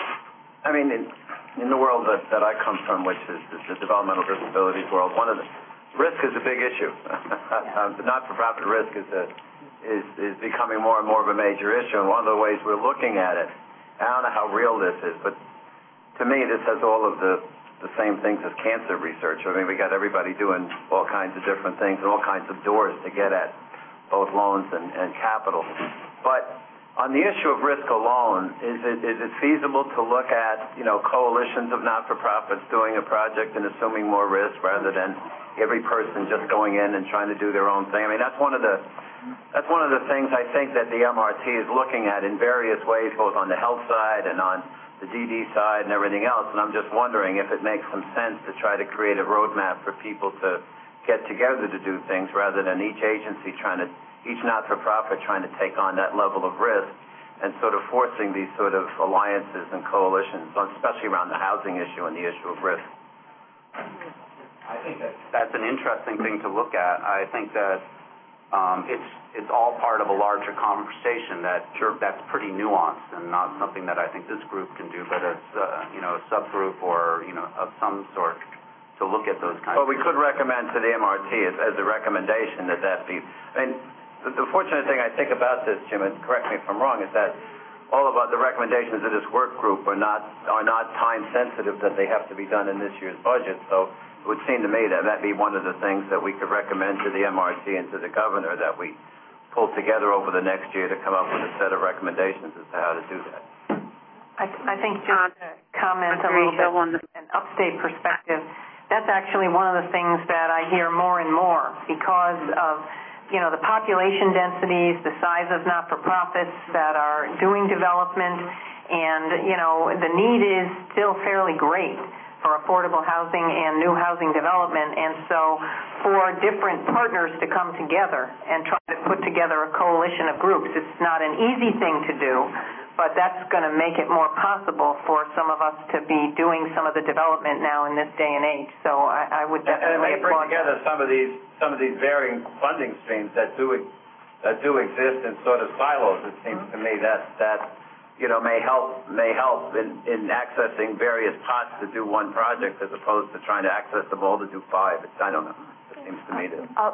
I mean, in, in the world that, that I come from, which is, is the developmental disabilities world, one of the, risk is a big issue. um, the not-for-profit risk is, a, is, is becoming more and more of a major issue, and one of the ways we're looking at it, I don't know how real this is, but to me, this has all of the, the same things as cancer research. I mean, we got everybody doing all kinds of different things and all kinds of doors to get at both loans and, and capital. But on the issue of risk alone, is it, is it feasible to look at, you know, coalitions of not-for-profits doing a project and assuming more risk rather than every person just going in and trying to do their own thing? I mean, that's one of the, that's one of the things I think that the M R T is looking at in various ways, both on the health side and on the D D side and everything else. And I'm just wondering if it makes some sense to try to create a roadmap for people to get together to do things rather than each agency trying to, each not-for-profit trying to take on that level of risk, and sort of forcing these sort of alliances and coalitions, especially around the housing issue and the issue of risk. I think that that's an interesting thing to look at. I think that um, it's it's all part of a larger conversation that sure, that's pretty nuanced and not something that I think this group can do, but it's uh, you know, a subgroup or, you know, of some sort to look at those kinds. Well, we of could recommend to the M R T as, as a recommendation that that be. I mean, the, the fortunate thing I think about this, Jim, and correct me if I'm wrong, is that all of the recommendations of this work group are not are not time sensitive, that they have to be done in this year's budget. So it would seem to me that that'd be one of the things that we could recommend to the M R T and to the governor, that we pull together over the next year to come up with a set of recommendations as to how to do that. I, I think just to comment a little bit on an upstate perspective, that's actually one of the things that I hear more and more because of, you know, the population densities, the size of not-for-profits that are doing development, and, you know, the need is still fairly great for affordable housing and new housing development. And so for different partners to come together and try to put together a coalition of groups, it's not an easy thing to do, but that's going to make it more possible for some of us to be doing some of the development now in this day and age. So I, I would definitely and it may bring applaud together some of these some of these varying funding streams that do that do exist in sort of silos. It seems to me that that you know may help may help in, in accessing various pots to do one project as opposed to trying to access them all to do five. It's, I don't know. It seems to me to. Uh,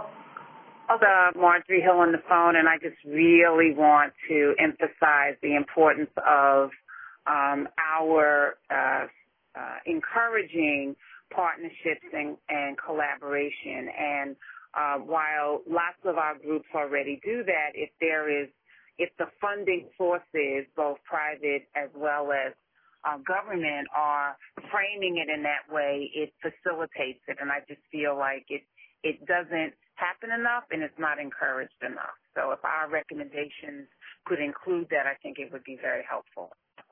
Uh, Marjorie Hill on the phone, and I just really want to emphasize the importance of um, our uh, uh, encouraging partnerships and, and collaboration. And uh, while lots of our groups already do that, if there is, if the funding sources, both private as well as uh, government, are framing it in that way, it facilitates it. And I just feel like it it doesn't happen enough, and it's not encouraged enough. So if our recommendations could include that, I think it would be very helpful.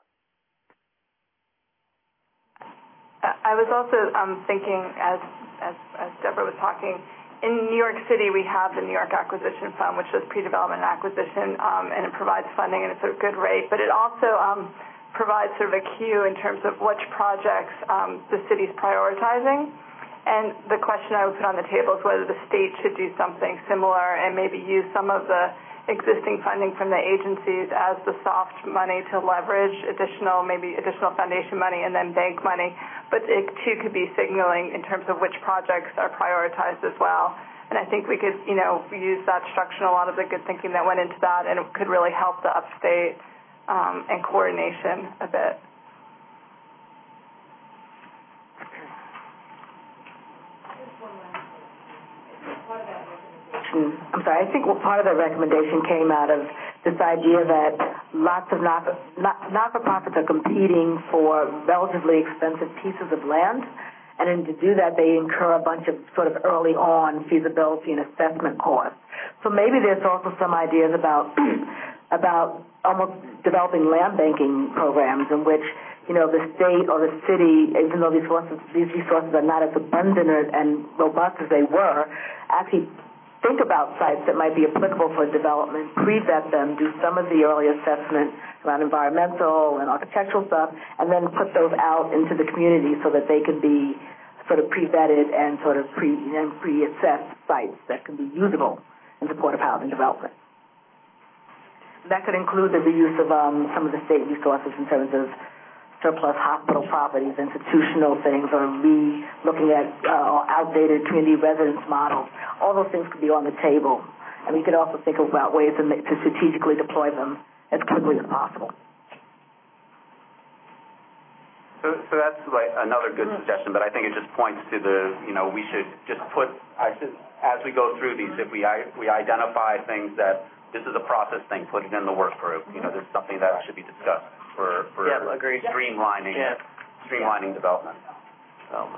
I was also um, thinking, as, as as Deborah was talking, in New York City we have the New York Acquisition Fund, which does pre-development and acquisition, um, and it provides funding, and it's at a good rate. But it also um, provides sort of a cue in terms of which projects um, the city's prioritizing. And the question I would put on the table is whether the state should do something similar and maybe use some of the existing funding from the agencies as the soft money to leverage additional, maybe additional foundation money and then bank money. But it too could be signaling in terms of which projects are prioritized as well. And I think we could, you know, use that structure and a lot of the good thinking that went into that, and it could really help the upstate um, and coordination a bit. I'm sorry, I think part of that recommendation came out of this idea that lots of not, not, not-for-profits are competing for relatively expensive pieces of land, and then to do that they incur a bunch of sort of early on feasibility and assessment costs. So maybe there's also some ideas about about almost developing land banking programs in which, you know, the state or the city, even though these resources, these resources are not as abundant and robust as they were, actually think about sites that might be applicable for development, pre-vet them, do some of the early assessment around environmental and architectural stuff, and then put those out into the community so that they can be sort of pre-vetted and sort of pre and pre-assessed sites that can be usable in support of housing development. That could include the reuse of um, some of the state resources in terms of surplus hospital properties, institutional things, or re-looking at uh, outdated community residence models. All those things could be on the table. And we could also think about ways to, make, to strategically deploy them as quickly as possible. So, so that's like another good suggestion, but I think it just points to the, you know, we should just put, I should, as we go through these, if we, we identify things that this is a process thing, put it in the work group. You know, there's something that should be discussed for, for yeah, agreed. streamlining, yeah. streamlining yeah. development. development.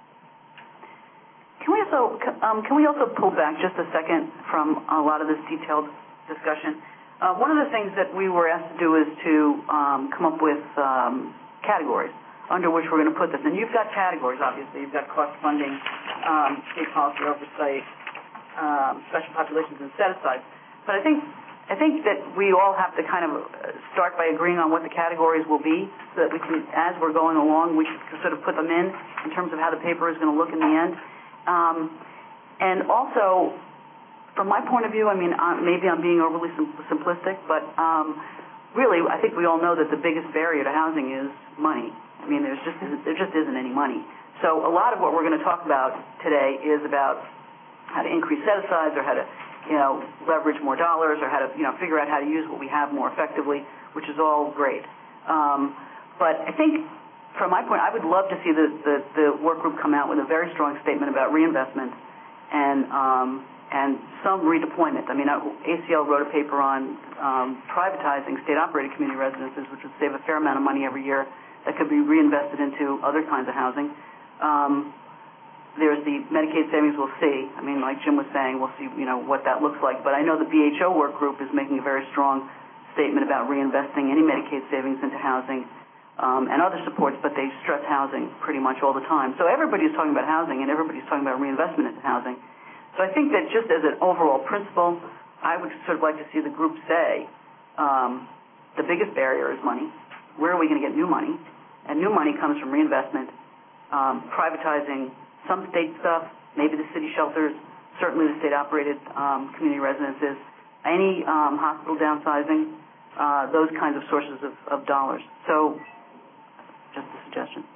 Can we also um, can we also pull back just a second from a lot of this detailed discussion? Uh, one of the things that we were asked to do is to um, come up with um, categories under which we're going to put this. And you've got categories, obviously. You've got cost funding, um, state policy oversight, um, special populations, and set-asides. But I think I think that we all have to kind of start by agreeing on what the categories will be, so that we can, as we're going along, we can sort of put them in in terms of how the paper is going to look in the end. Um, and also, from my point of view, I mean, uh, maybe I'm being overly sim- simplistic, but um, really, I think we all know that the biggest barrier to housing is money. I mean, there's just there just isn't any money. So a lot of what we're going to talk about today is about how to increase set-asides, or how to, you know, leverage more dollars, or how to, you know, figure out how to use what we have more effectively, which is all great. Um, but I think, from my point, I would love to see the, the, the work group come out with a very strong statement about reinvestment and um, and some redeployment. I mean, A C L wrote a paper on um, privatizing state-operated community residences, which would save a fair amount of money every year that could be reinvested into other kinds of housing. Um, there's the Medicaid savings. We'll see. I mean, like Jim was saying, we'll see, you know, what that looks like. But I know the B H O work group is making a very strong statement about reinvesting any Medicaid savings into housing um, and other supports, but they stress housing pretty much all the time. So everybody's talking about housing, and everybody's talking about reinvestment into housing. So I think that just as an overall principle, I would sort of like to see the group say, um, the biggest barrier is money. Where are we going to get new money? And new money comes from reinvestment, um, privatizing some state stuff, maybe the city shelters, certainly the state-operated um, community residences, any um, hospital downsizing, uh, those kinds of sources of, of dollars. So, just a suggestion.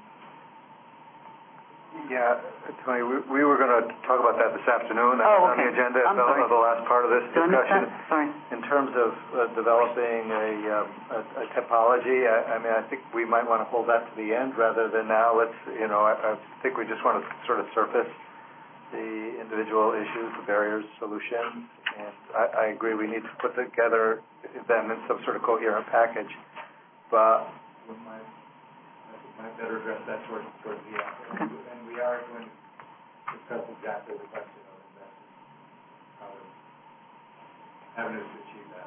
Yeah, Tony, we, we were going to talk about that this afternoon. That oh, was okay. on the agenda I'm of sorry. the last part of this Did discussion. I miss that? Sorry. In terms of uh, developing a, um, a, a typology, I, I mean, I think we might want to hold that to the end rather than now. Let's, you know, I, I think we just want to sort of surface the individual issues, the barriers, solutions, and I, I agree we need to put together them in some sort of coherent package. But we might, I think might better address that towards, towards the end. Okay. And we are going to discuss exactly the question of investment, how to avenues to achieve that.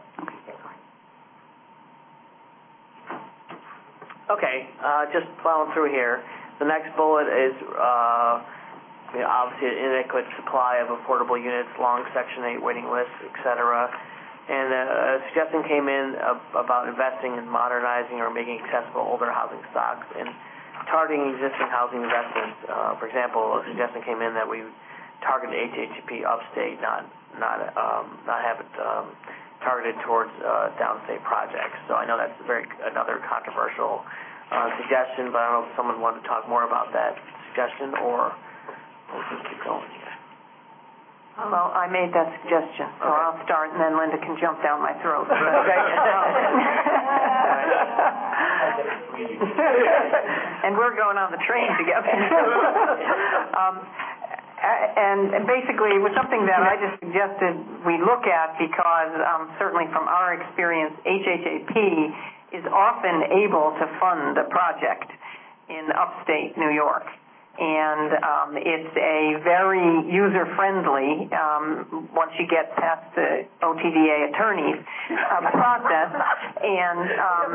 Okay, uh, just plowing through here. The next bullet is uh, you know, obviously an inadequate supply of affordable units, long Section eight waiting lists, et cetera. And uh, a suggestion came in uh, about investing in modernizing or making accessible older housing stocks and targeting existing housing investments. Uh, for example, a suggestion came in that we targeted H H P upstate, not not um, not have it um, targeted towards uh, downstate projects. So I know that's a very another controversial uh, suggestion, but I don't know if someone wanted to talk more about that suggestion or we'll just keep going here. Well, I made that suggestion, so Okay. I'll start, and then Linda can jump down my throat. And we're going on the train together. um, and, and basically, it was something that I just suggested we look at because um, certainly from our experience, H H A P is often able to fund a project in upstate New York. And um, it's a very user-friendly, um, once you get past the O T D A attorneys, uh, process. And um,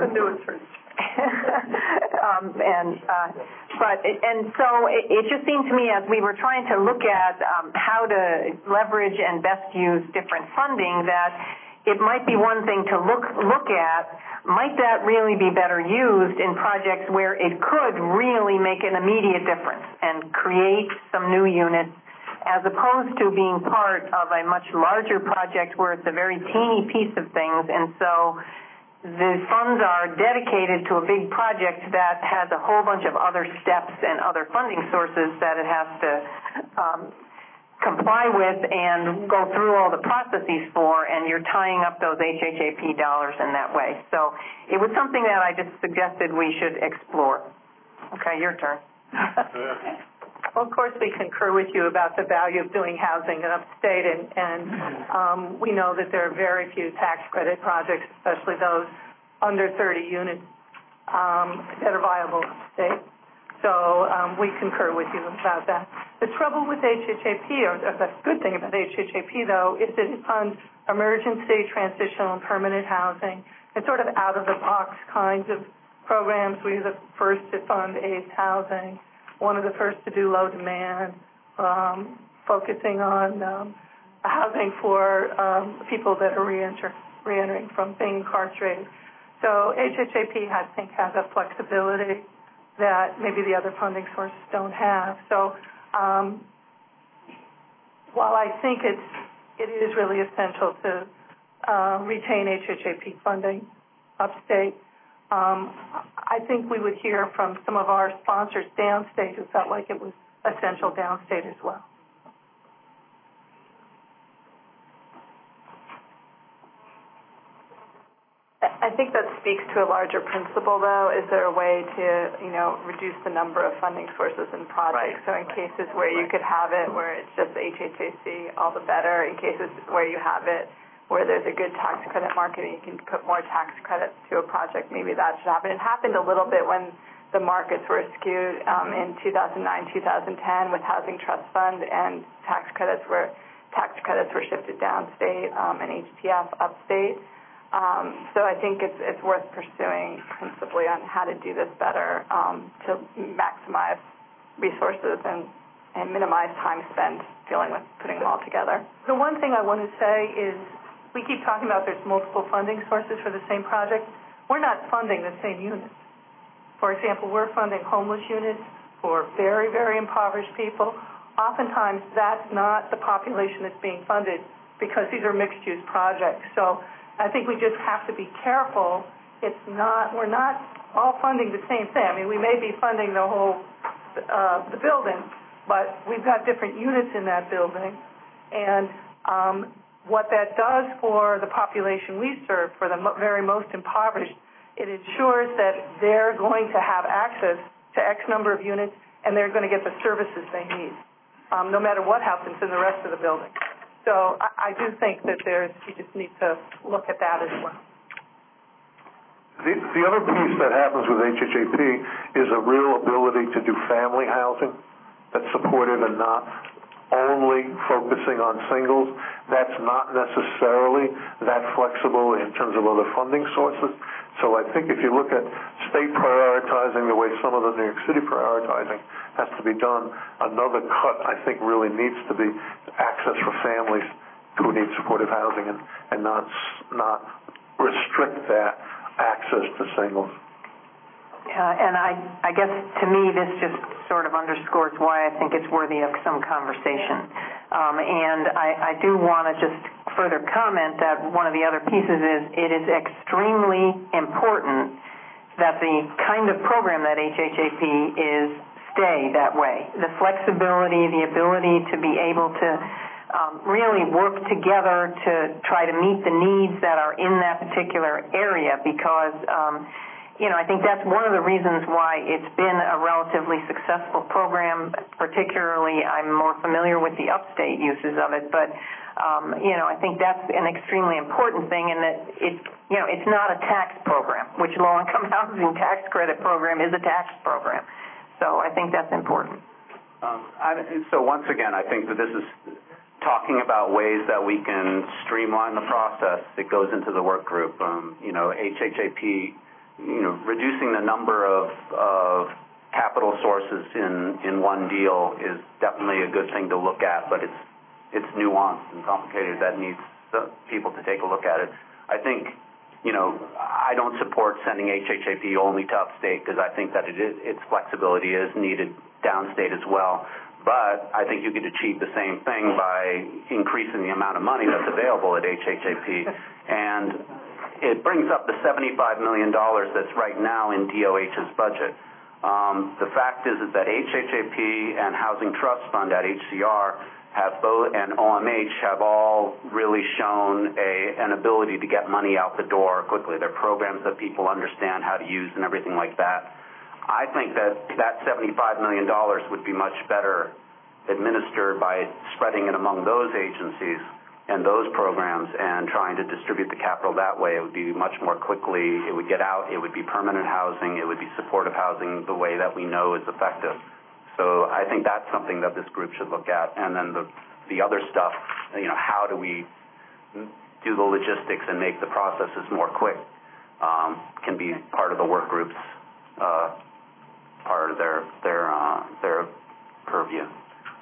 um, and uh, but it, and so it, it just seemed to me as we were trying to look at um, how to leverage and best use different funding that it might be one thing to look look at. Might that really be better used in projects where it could really make an immediate difference and create some new units as opposed to being part of a much larger project where it's a very teeny piece of things, and so the funds are dedicated to a big project that has a whole bunch of other steps and other funding sources that it has to um, comply with and go through all the processes for, and you're tying up those H H A P dollars in that way. So it was something that I just suggested we should explore. Okay, your turn. Well, of course, we concur with you about the value of doing housing in upstate, and, and um, we know that there are very few tax credit projects, especially those under thirty units, um, that are viable upstate. So um, we concur with you about that. The trouble with H H A P, or the good thing about H H A P, though, is that it funds emergency, transitional, and permanent housing, and sort of out-of-the-box kinds of programs. We were the first to fund AIDS housing, one of the first to do low demand, um, focusing on um, housing for um, people that are reenter, reentering from being incarcerated. So H H A P, I think, has a flexibility that maybe the other funding sources don't have. So um, while I think it's, it is really essential to uh, retain H H A P funding upstate, um, I think we would hear from some of our sponsors downstate who felt like it was essential downstate as well. I think that speaks to a larger principle, though. Is there a way to, you know, reduce the number of funding sources and projects? Right. So in cases where you could have it where it's just H H A C, all the better. In cases where you have it where there's a good tax credit market and you can put more tax credits to a project, maybe that should happen. It happened a little bit when the markets were skewed um, in two thousand nine, two thousand ten with Housing Trust Fund, and tax credits were tax credits were shifted downstate um, and H T F upstate. Um, so I think it's it's worth pursuing principally on how to do this better um, to maximize resources and, and minimize time spent dealing with putting them all together. The one thing I want to say is we keep talking about there's multiple funding sources for the same project. We're not funding the same units. For example, we're funding homeless units for very, very impoverished people. Oftentimes that's not the population that's being funded because these are mixed-use projects. So I think we just have to be careful. It's not, we're not all funding the same thing. I mean, we may be funding the whole, uh, the building, but we've got different units in that building. And um, what that does for the population we serve, for the mo- very most impoverished, it ensures that they're going to have access to X number of units and they're going to get the services they need, um, no matter what happens in the rest of the building. So I, I do think that there's, you just need to look at that as well. The, the other piece that happens with H H A P is a real ability to do family housing that's supportive and not only focusing on singles. That's not necessarily that flexible in terms of other funding sources. So I think if you look at state prioritizing the way some of the New York City prioritizing has to be done, another cut I think really needs to be access for families who need supportive housing and, and not, not restrict that access to singles. Uh, and I, I guess to me this just sort of underscores why I think it's worthy of some conversation. Um, and I, I do want to just further comment that one of the other pieces is it is extremely important that the kind of program that H H A P is stay that way. The flexibility, the ability to be able to um, really work together to try to meet the needs that are in that particular area because um, you know, I think that's one of the reasons why it's been a relatively successful program. Particularly, I'm more familiar with the upstate uses of it, but um, you know, I think that's an extremely important thing, in that it's you know, it's not a tax program, which low-income housing tax credit program is a tax program. So I think that's important. Um, I, so once again, I think that this is talking about ways that we can streamline the process that goes into the work group. Um, you know, H H A P. You know, reducing the number of, of capital sources in, in one deal is definitely a good thing to look at, but it's it's nuanced and complicated. That needs people to take a look at it. I think, you know, I don't support sending H H A P only to upstate because I think that it is, its flexibility is needed downstate as well. But I think you could achieve the same thing by increasing the amount of money that's available at H H A P. And it brings up the seventy-five million dollars that's right now in D O H's budget. Um, the fact is, is that H H A P and Housing Trust Fund at H C R have both, and O M H have all really shown a, an ability to get money out the door quickly. They're programs that people understand how to use and everything like that. I think that that seventy-five million dollars would be much better administered by spreading it among those agencies and those programs and trying to distribute the capital that way. It would be much more quickly. It would get out. It would be permanent housing. It would be supportive housing the way that we know is effective. So I think that's something that this group should look at. And then the, the other stuff, you know, how do we do the logistics and make the processes more quick um, can be part of the work group's uh, part of their, their, uh, their purview.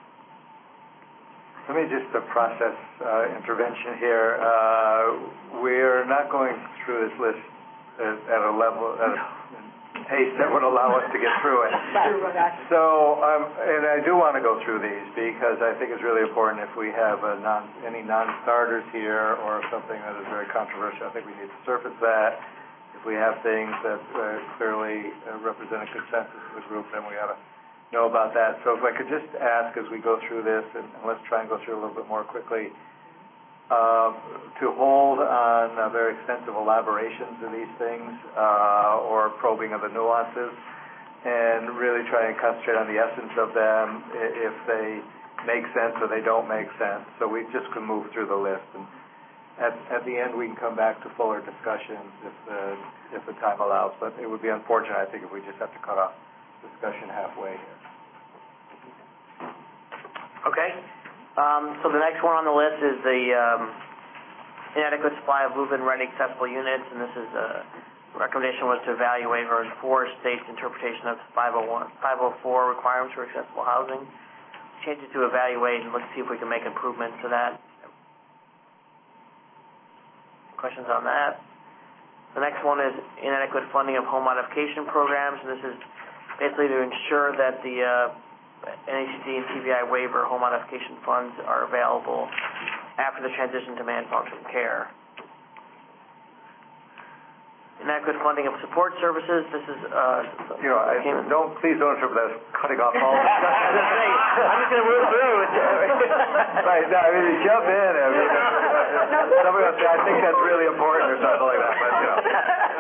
Let me just uh, process uh, intervention here. Uh, we're not going through this list at, at a level, at a pace that would allow us to get through it. So, um, and I do want to go through these because I think it's really important if we have a non, any non-starters here or something that is very controversial. I think we need to surface that. If we have things that uh, clearly uh, represent a consensus of the group, then we ought to know about that. So if I could just ask as we go through this, and, and let's try and go through a little bit more quickly, uh, to hold on uh, very extensive elaborations of these things uh, or probing of the nuances, and really try and concentrate on the essence of them if they make sense or they don't make sense. So we just can move through the list. And at, at the end, we can come back to fuller discussions if the, if the time allows. But it would be unfortunate, I think, if we just have to cut off discussion halfway here. Okay. Um, so the next one on the list is the um, inadequate supply of move-in ready accessible units, and this is a recommendation was to evaluate or enforce state's interpretation of five oh one, five oh four requirements for accessible housing. Change it to evaluate and look to see if we can make improvements to that. Questions on that? The next one is inadequate funding of home modification programs, and this is basically to ensure that the uh, N H C D and T B I waiver home modification funds are available after the transition to man function care. Inadequate funding of support services. This is, uh, you know, I, don't please don't interpret that as cutting off all discussion. I'm just going to move through. Right, no, I mean, jump in. I mean, somebody will say, I think that's really important or something like that. But, you know.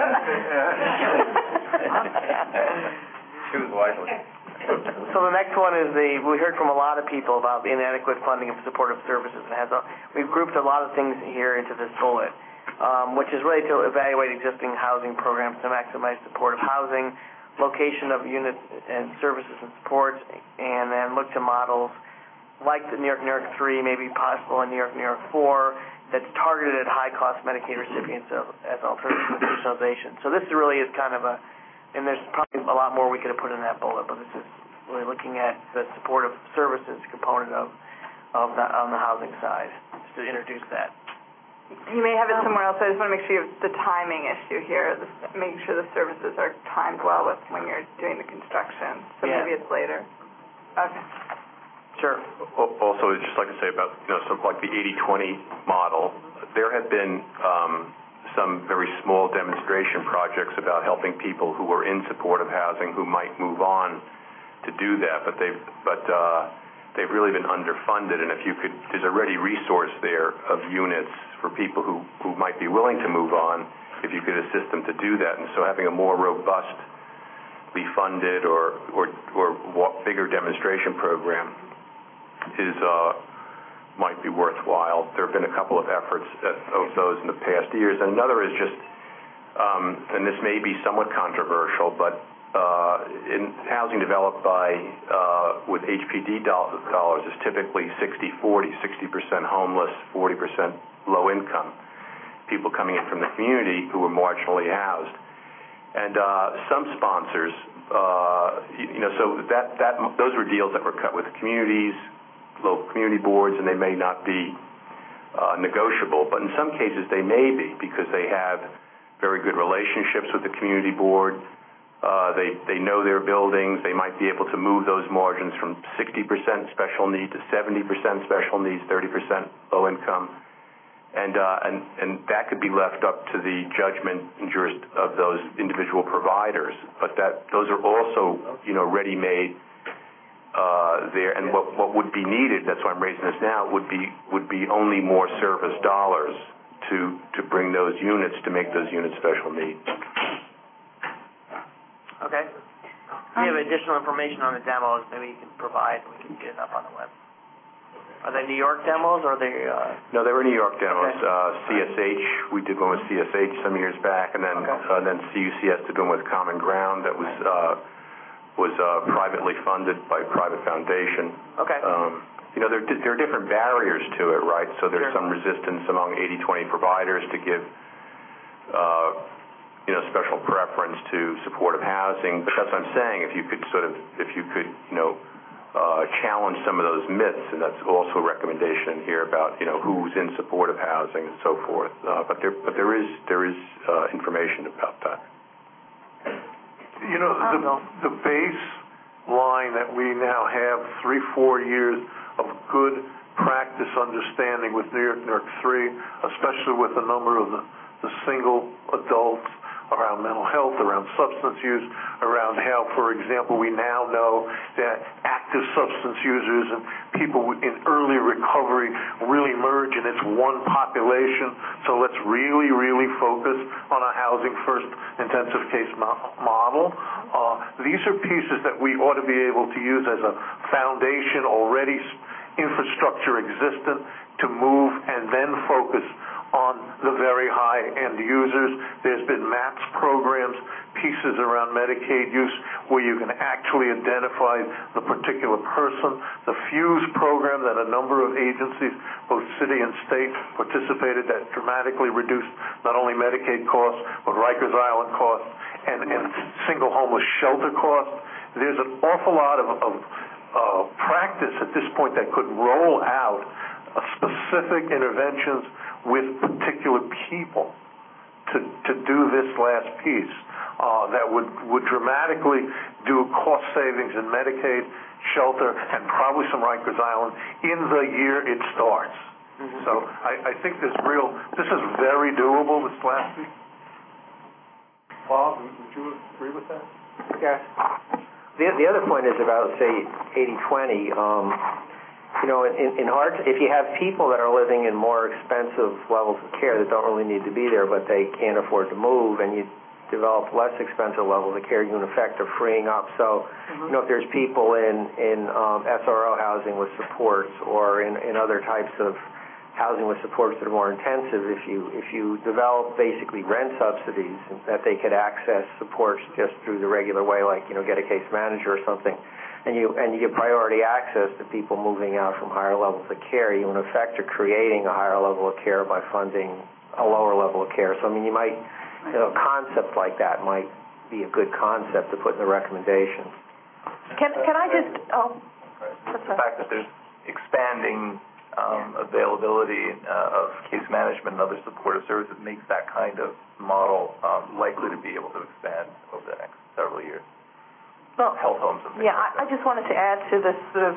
Choose wisely. So the next one is the, we heard from a lot of people about the inadequate funding of supportive services. It has a, we've grouped a lot of things here into this bullet, um, which is really to evaluate existing housing programs to maximize supportive housing, location of units and services and supports, and then look to models like the New York, New York three, maybe possible in New York, New York four, that's targeted at high-cost Medicaid recipients of, as alternative to institutionalization. So this really is kind of a, and there's probably a lot more we could have put in that bullet, but this is really looking at the supportive services component of, of the, on the housing side, just to introduce that. You may have it somewhere else. I just want to make sure you have the timing issue here, the, making sure the services are timed well with when you're doing the construction. So Yeah. maybe it's later. Okay. Sure. Also, I'd just like to say about, you know, sort of like the eighty twenty model, there have been um, some very small demonstration projects about helping people who are in supportive housing who might move on to do that, but they've, but, uh, they've really been underfunded, and if you could, there's a ready resource there of units for people who, who might be willing to move on, if you could assist them to do that. And so having a more robustly funded or, or, or bigger demonstration program is uh, might be worthwhile. There have been a couple of efforts at, of those in the past years. And another is just, um, and this may be somewhat controversial, but uh, in housing developed by uh, with H P D dollars is typically sixty forty, sixty percent homeless, forty percent low income, people coming in from the community who are marginally housed. And uh, some sponsors, uh, you, you know, so that, that those were deals that were cut with communities, local community boards, and they may not be uh, negotiable, but in some cases they may be because they have very good relationships with the community board. Uh, they, they know their buildings. They might be able to move those margins from sixty percent special need to seventy percent special needs, thirty percent low income. And, uh, and, and that could be left up to the judgment and jurist of those individual providers. But that, those are also, you know, ready-made Uh, there, and what what would be needed, that's why I'm raising this now, would be would be only more service dollars to to bring those units, to make those units special needs. Okay. If you have additional information on the demos, maybe you can provide, we can get it up on the web. Are they New York demos, or are they... Uh... No, they were New York demos. Okay. Uh, C S H, we did one with C S H some years back, and then okay. uh, then C U C S did one with Common Ground that was... Uh, was uh, privately funded by a private foundation. Okay. Um, you know, there, there are different barriers to it, right? So there's Sure. some resistance among eighty twenty providers to give, uh, you know, special preference to supportive housing. But that's what I'm saying. If you could sort of, if you could, you know, uh, challenge some of those myths, and that's also a recommendation here about, you know, who's in supportive housing and so forth. Uh, but there, but there is there is uh, information about that. You know, the, the baseline that we now have three, four years of good practice understanding with New York, New York three, especially with a number of the, the single adults around mental health, around substance use, around how, for example, we now know that active substance users and people in early recovery really merge and it's one population. So let's really, really focus on a housing first intensive case mo- model. Uh, these are pieces that we ought to be able to use as a foundation, already infrastructure existent, to move and then focus on the very high-end users. There's been MAPS programs, pieces around Medicaid use, where you can actually identify the particular person. The FUSE program that a number of agencies, both city and state, participated, that dramatically reduced not only Medicaid costs, but Rikers Island costs and, and single homeless shelter costs. There's an awful lot of, of uh, practice at this point that could roll out uh, specific interventions with particular people to, to do this last piece uh, that would, would dramatically do cost savings in Medicaid, shelter, and probably some Rikers Island in the year it starts. Mm-hmm. So I, I think there's real, this is very doable, this last piece. Bob, would you agree with that? Yes. The, the other point is about, say, eighty twenty. Um, You know, in, in hard, if you have people that are living in more expensive levels of care that don't really need to be there, but they can't afford to move, and you develop less expensive levels of care, you in effect are freeing up. So, mm-hmm. you know, if there's people in in um, S R O housing with supports, or in, in other types of housing with supports that are more intensive, if you if you develop basically rent subsidies that they could access supports just through the regular way, like, you know, get a case manager or something, and you and you give priority access to people moving out from higher levels of care, you in effect are creating a higher level of care by funding a lower level of care. So I mean, you might, you know, a concept like that might be a good concept to put in the recommendations. Can can I just oh, the fact that there's expanding um, availability uh, of case management and other supportive services makes that kind of model um, likely to be able to expand over the next several years. Well, health homes and things yeah, like I, I just wanted to add to this sort of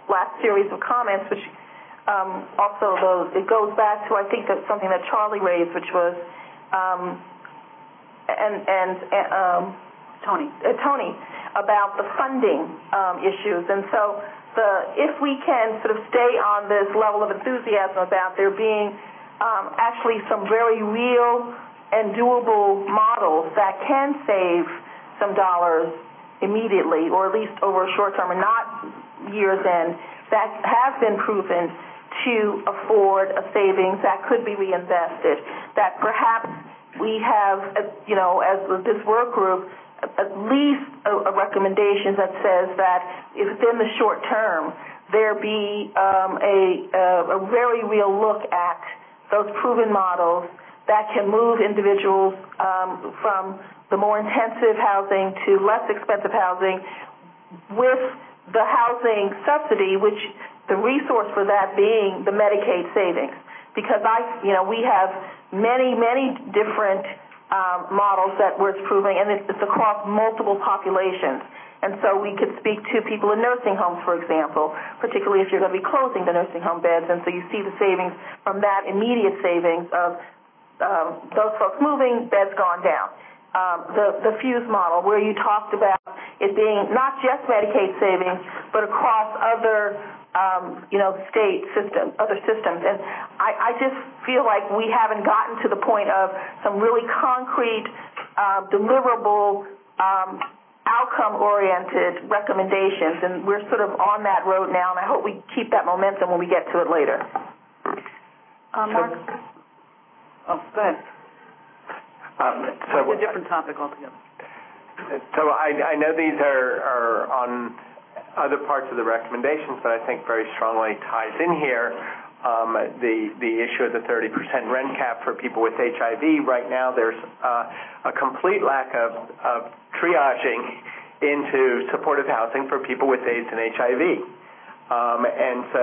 last series of comments, which um, also those, it goes back to, I think, that's something that Charlie raised, which was, um, and, and um, Tony, uh, Tony, about the funding um, issues. And so the, if we can sort of stay on this level of enthusiasm about there being um, actually some very real and doable models that can save some dollars immediately, or at least over a short term and not years in, that have been proven to afford a savings that could be reinvested, that perhaps we have, you know, as this work group, at least a, a recommendation that says that if within the short term there be um, a, a, a very real look at those proven models that can move individuals um, from the more intensive housing to less expensive housing with the housing subsidy, which the resource for that being the Medicaid savings. Because I, you know, we have many, many different Um, models that we're proving, and it's, it's across multiple populations. And so we could speak to people in nursing homes, for example, particularly if you're going to be closing the nursing home beds, and so you see the savings from that immediate savings of um, those folks moving, beds gone down. Um, the, the FUSE model, where you talked about it being not just Medicaid savings, but across other Um, you know, state system, other systems. And I, I just feel like we haven't gotten to the point of some really concrete, uh, deliverable, um, outcome-oriented recommendations, and we're sort of on that road now, and I hope we keep that momentum when we get to it later. Um, Mark? Oh, go ahead. Um, so it's a different topic altogether. So I, I know these are, are on other parts of the recommendations, but I think very strongly ties in here um, the the issue of the thirty percent rent cap for people with H I V. Right now there's uh, a complete lack of, of triaging into supportive housing for people with AIDS and H I V. Um, and so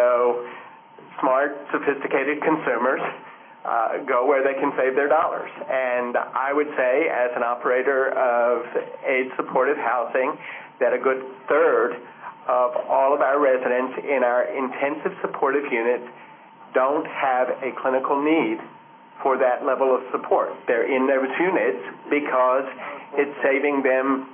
smart, sophisticated consumers uh, go where they can save their dollars. And I would say, as an operator of AIDS supportive housing, that a good third of all of our residents in our intensive supportive units don't have a clinical need for that level of support. They're in those units because it's saving them,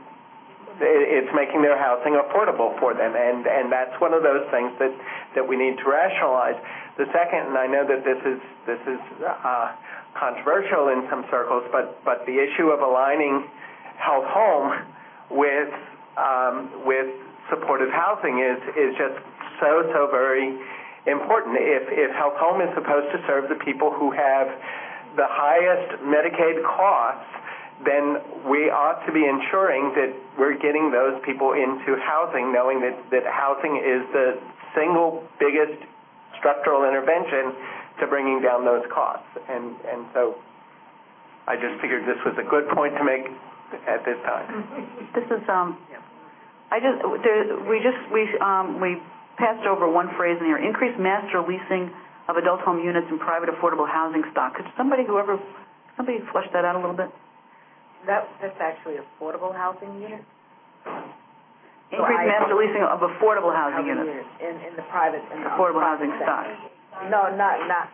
it's making their housing affordable for them, and, and that's one of those things that, that we need to rationalize. The second, and I know that this is, this is uh, controversial in some circles, but, but the issue of aligning Health Home with, um, with supportive housing is, is just so, so very important. If, if Health Home is supposed to serve the people who have the highest Medicaid costs, then we ought to be ensuring that we're getting those people into housing, knowing that, that housing is the single biggest structural intervention to bringing down those costs. And, and so I just figured this was a good point to make at this time. This is, um, I just, there, we just, we, um, we passed over one phrase in here, increased master leasing of adult home units and private affordable housing stock. Could somebody, whoever, somebody flesh that out a little bit? That, that's actually affordable housing units. Increased so master leasing of affordable housing, housing units. units in, in the private, in the affordable private housing stock. No, not, not.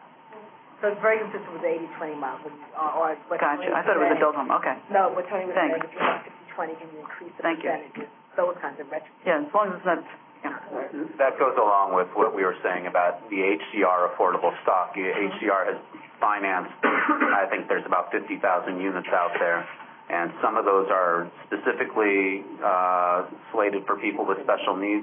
So it's very consistent with the eighty twenty model. Or, or what gotcha. I thought it was adult home. Okay. No, what Tony was Thanks. saying, if you want fifty twenty, can you increase the Thank percentages? You. Those kinds of retro. Yeah, as long as it's not. Yeah. That goes along with what we were saying about the H C R affordable stock. H C R has financed, I think there's about fifty thousand units out there, and some of those are specifically uh, slated for people with special needs,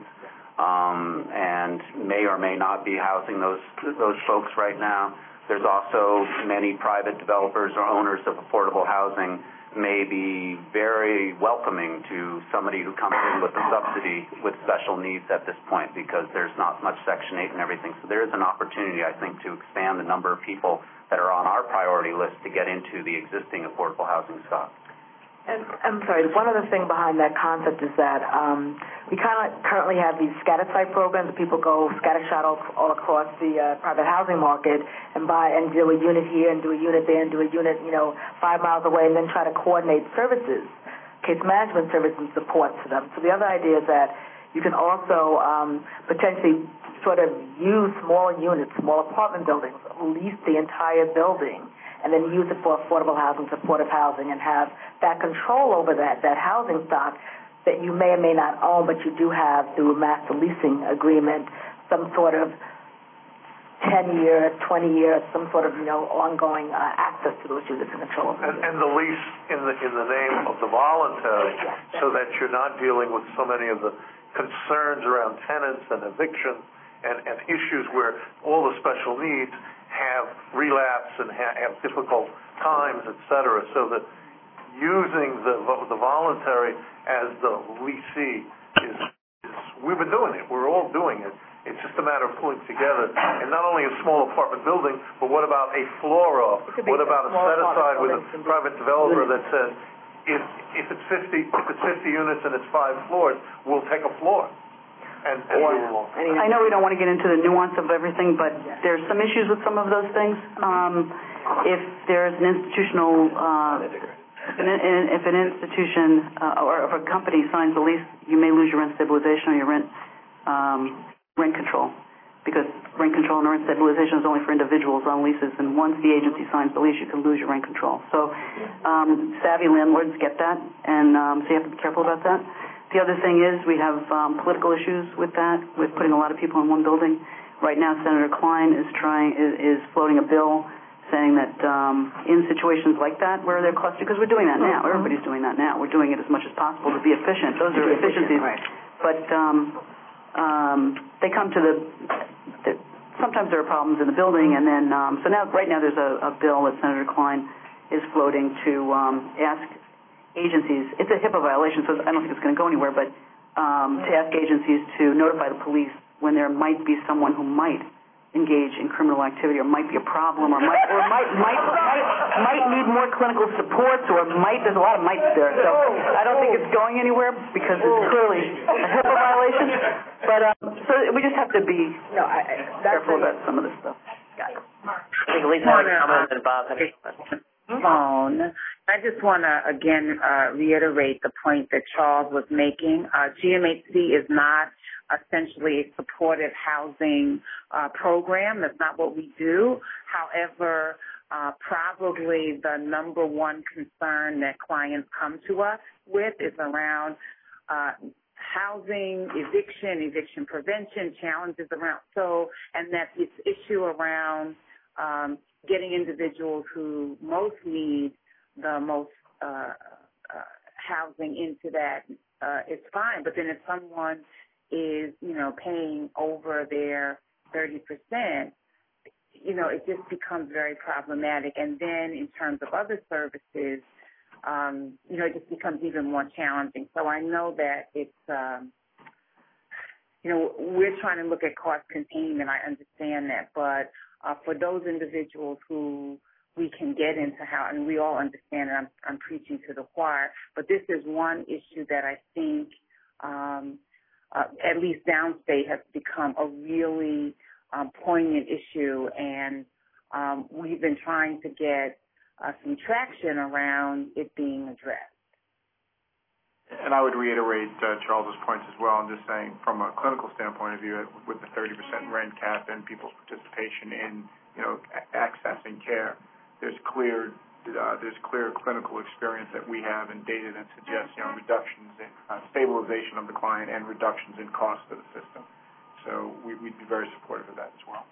um, and may or may not be housing those those folks right now. There's also many private developers or owners of affordable housing may be very welcoming to somebody who comes in with a subsidy with special needs at this point, because there's not much Section eight and everything. So there is an opportunity, I think, to expand the number of people that are on our priority list to get into the existing affordable housing stock. And I'm sorry, one other thing behind that concept is that um, we kind of currently have these scatter site programs. People go scattershot all, all across the uh, private housing market and buy and do a unit here and do a unit there and do a unit, you know, five miles away, and then try to coordinate services, case management services and support for them. So the other idea is that, You can also um, potentially sort of use smaller units, small apartment buildings, lease the entire building, and then use it for affordable housing, supportive housing, and have that control over that, that housing stock that you may or may not own, but you do have through a master leasing agreement, some sort of ten-year, twenty-year, some sort of, you know, ongoing uh, access to those units and control of them. And, and the lease in the, in the name of the voluntary, yes, so that you're not dealing with so many of the concerns around tenants and eviction and, and issues where all the special needs have relapse and ha- have difficult times, et cetera, so that using the, the voluntary as the leasee is, is, we've been doing it, we're all doing it. It's just a matter of pulling together, and not only a small apartment building, but what about a floor off? What about a set-aside with a private developer that says, if, if it's fifty, if it's fifty units and it's five floors, we'll take a floor. And, and Or, move along. I know we don't want to get into the nuance of everything, but there's some issues with some of those things. Um, if there's an institutional, uh, if an, if an institution uh, or if a company signs a lease, you may lose your rent stabilization or your rent um, rent control, because rent control and rent stabilization is only for individuals on leases, and once the agency signs the lease, you can lose your rent control. So um, savvy landlords get that, and um, so you have to be careful about that. The other thing is we have um, political issues with that, with putting a lot of people in one building. Right now, Senator Klein is trying is, is floating a bill saying that um, in situations like that where they're clustered, because we're doing that now. Everybody's doing that now. We're doing it as much as possible to be efficient. Those are efficiencies. But um, um, they come to the, the sometimes there are problems in the building, and then um, so now right now there's a, a bill that Senator Klein is floating to um, ask agencies, it's a HIPAA violation, so I don't think it's going to go anywhere, but um, to ask agencies to notify the police when there might be someone who might engage in criminal activity or might be a problem or might or might might might, might need more clinical supports or might, there's a lot of mights there. So I don't think it's going anywhere because it's clearly a HIPAA violation. But um, so we just have to be no, I, I, careful about some of this stuff. I think Lisa had a comment and Bob had a question. Phone. I just want to, again, uh, reiterate the point that Charles was making. Uh, G M H C is not essentially a supportive housing uh, program. That's not what we do. However, uh, probably the number one concern that clients come to us with is around uh, housing, eviction, eviction prevention, challenges around, so, and that this issue around um, getting individuals who most need the most uh, uh, housing into that uh, is fine. But then if someone is, you know, paying over their thirty percent, you know, it just becomes very problematic. And then in terms of other services, um, you know, it just becomes even more challenging. So I know that it's, um, you know, we're trying to look at cost containment. I understand that. But uh, for those individuals who we can get into how, and we all understand, and I'm, I'm preaching to the choir, but this is one issue that I think, um, uh, at least downstate, has become a really um, poignant issue, and um, we've been trying to get uh, some traction around it being addressed. And I would reiterate uh, Charles's points as well. I'm just saying, from a clinical standpoint of view, with the thirty percent rent cap and people's participation in, you know, a- accessing care, there's clear, uh, there's clear clinical experience that we have and data that suggests, you know, reductions in uh, stabilization of the client and reductions in cost to the system. So we, we'd be very supportive of that as well.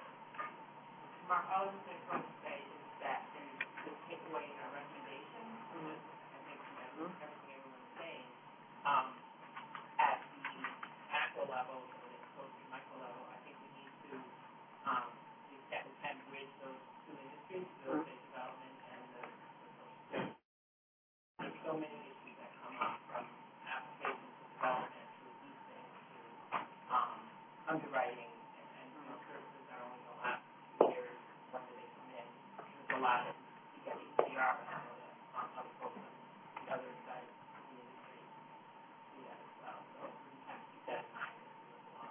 Mark, all I was going to say is that to take away our recommendation from this, I think that everything everyone's saying, um, at the macro level or the close to micro level, I think we need to um, that we can bridge those two industries, real estate development and the, the social service. There's so many issues that come up from applications to development to leasing to um, underwriting, and, and you know, services are only going to last two years when they come in. There's a lot of, you got E C R, and I know that um, other folks on the other side of the industry do that as well. So we have to keep that in mind as we move along.